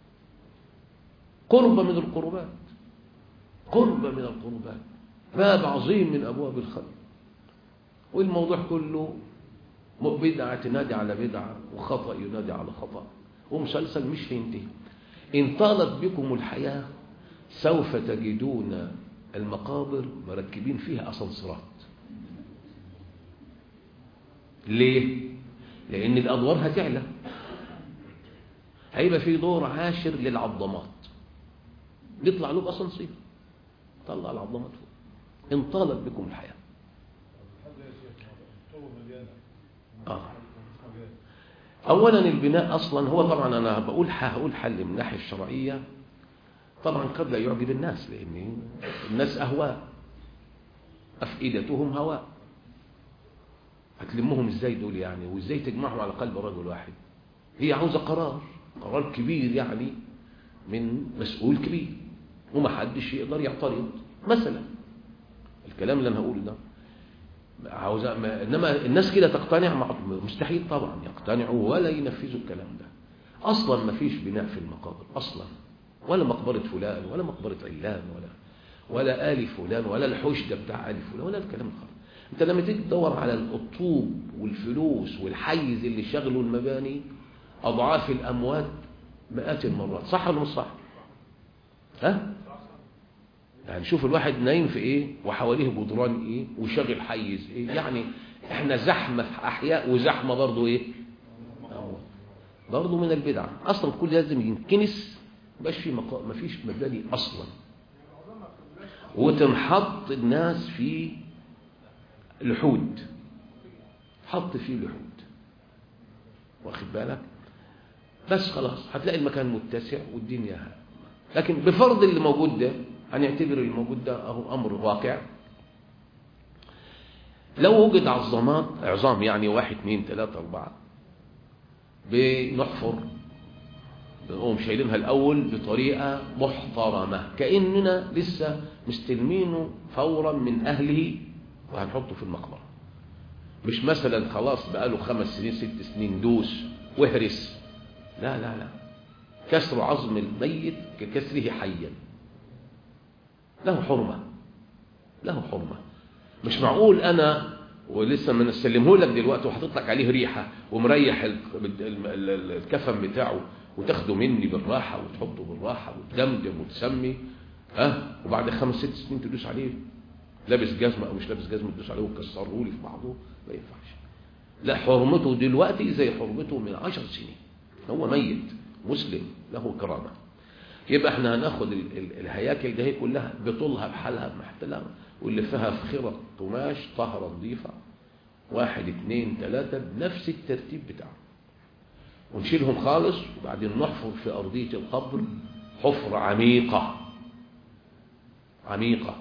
قربة من القربات، قربة من القربات، باب عظيم من ابواب الخير، والموضوع كله بدعة تنادي على بدعة، وخطأ ينادي على خطأ، ومسلسل مش هينتهي. إن طالت بكم الحياة سوف تجدون المقابر مركبين فيها أسانسيرات. ليه؟ لأن الأدوار هتعلى، هيبقى في دور عاشر للعظمات، بيطلع له بأسانسير، طلع العظمات فوق. إن طالت بكم الحياة. آه. أولا البناء أصلا هو طبعا أنا بقول هقول حل من الناحية الشرعية، طبعا قد لا يعجب الناس، لأن الناس أهواء، أفئدتهم هواء. هتلمهم إزاي دول يعني؟ وإزاي تجمعهم على قلب رجل واحد؟ هي عاوزة قرار، قرار كبير يعني من مسؤول كبير، ومحدش يقدر يعترض. مثلا الكلام اللي أنا هقوله ده عاوزة، إنما الناس كده تقتنع؟ مستحيل طبعا يقتنعوا ولا ينفذوا الكلام ده. أصلا ما فيش بناء في المقابر أصلا، ولا مقبرة فلان ولا مقبرة علان ولا ولا آل فلان ولا الحوش ده بتاع آل فلان ولا الكلام ده. أنت لما تيجي تدور على الطوب والفلوس والحيز اللي شغلوا المباني أضعاف الأموات مئات المرات، صح ولا مش صح؟ ها؟ يعني شوف الواحد نايم في ايه وحواليه جدران ايه وشغل حيز ايه. يعني احنا زحمة في احياء وزحمة برضو ايه برضو من البدع. اصلا كل لازم ينكنس، مبقاش في مقا... مفيش مباني اصلا، وتنحط الناس في لحود، حط فيه لحود، واخد بالك؟ بس خلاص هتلاقي المكان متسع والدنيا ها. لكن بفرض اللي موجود ده، هنعتبر الموجود ده أهو أمر واقع. لو وجد عظامات عظام يعني واحد اثنين ثلاثة أربعة، بنحفر بنقوم شايلينها الأول بطريقة محترمة، كأننا لسه مستلمينه فورا من أهله وهنحطه في المقبرة. مش مثلا خلاص بقاله خمس سنين ست سنين دوس وهرس، لا لا لا، كسر عظم الميت ككسره حيا، له حرمة، له حرمة. مش معقول أنا ولسه ما نسلمه لك دلوقتي وحطيت لك عليه ريحة ومريح الكفن بتاعه وتاخده مني بالراحة وتحطه بالراحة وتدمدم وتسمي ها، وبعد خمس ست سنين تدوس عليه لابس جزمة أو مش لابس جزمة تدوس عليه وتكسره لي في بعضه، ما ينفعش. لا، حرمته دلوقتي زي حرمته من عشر سنين، هو ميت مسلم له كرامة. يبقى احنا هناخد ال ال الهياكل دي كلها بطولها بحالها بمحتلها، واللي فيها فخرة قماش طهرة نظيفة واحد اثنين ثلاثة بنفس الترتيب بتاعه، ونشيلهم خالص، وبعدين نحفر في أرضية القبر حفرة عميقة عميقة،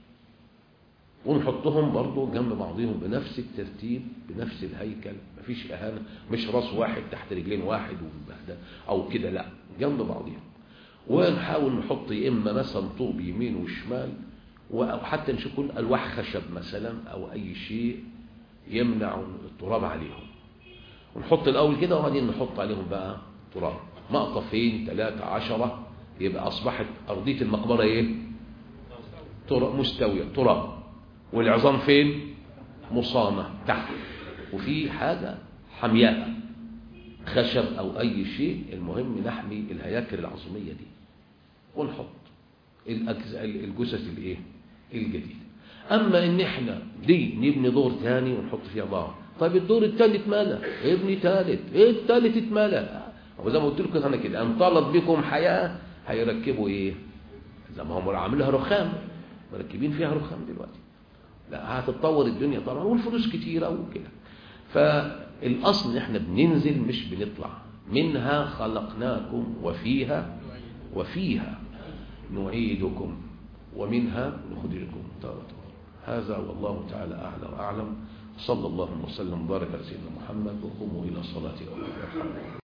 ونحطهم برضو جنب بعضهم بنفس الترتيب بنفس الهيكل، مفيش اهانه، مش راس واحد تحت رجلين واحد وبهده او كده، لا، جنب بعضهم. ونحاول نحط يا اما مثلا طوب يمين وشمال، او حتى نشوف الواح خشب مثلا او اي شيء يمنع التراب عليهم، ونحط الاول كده وبعدين نحط عليهم بقى تراب، مقطفين ثلاثة عشرة، يبقى اصبحت ارضيه المقبره ايه؟ تراب مستويه، تراب، والعظام فين؟ مصانة تحت، وفي حاجة حمياء خشب أو أي شيء، المهم نحمي الهياكل العظمية دي، ونحط الأجزاء الجثث الإيه؟ الجديدة. أما إن إحنا دي نبني دور تاني ونحط فيها بعض، طيب الدور التاني اتملى، ابني تالت، إيه التالت اتملى، وزي ما قلت لكم أنا كده، أن طالت بكم حياة هيركبوا إيه؟ زي ما هم عاملها رخام، مركبين فيها رخام دلوقتي، لا هتتطور الدنيا طبعا والفلوس كتيرة وكده. فالأصل ان احنا بننزل مش بنطلع، منها خلقناكم وفيها وفيها نعيدكم ومنها نخرجكم تارة. هذا والله تعالى أعلى وأعلم. صلى الله وسلم وبارك على سيدنا محمد، وقوموا إلى صلاتكم.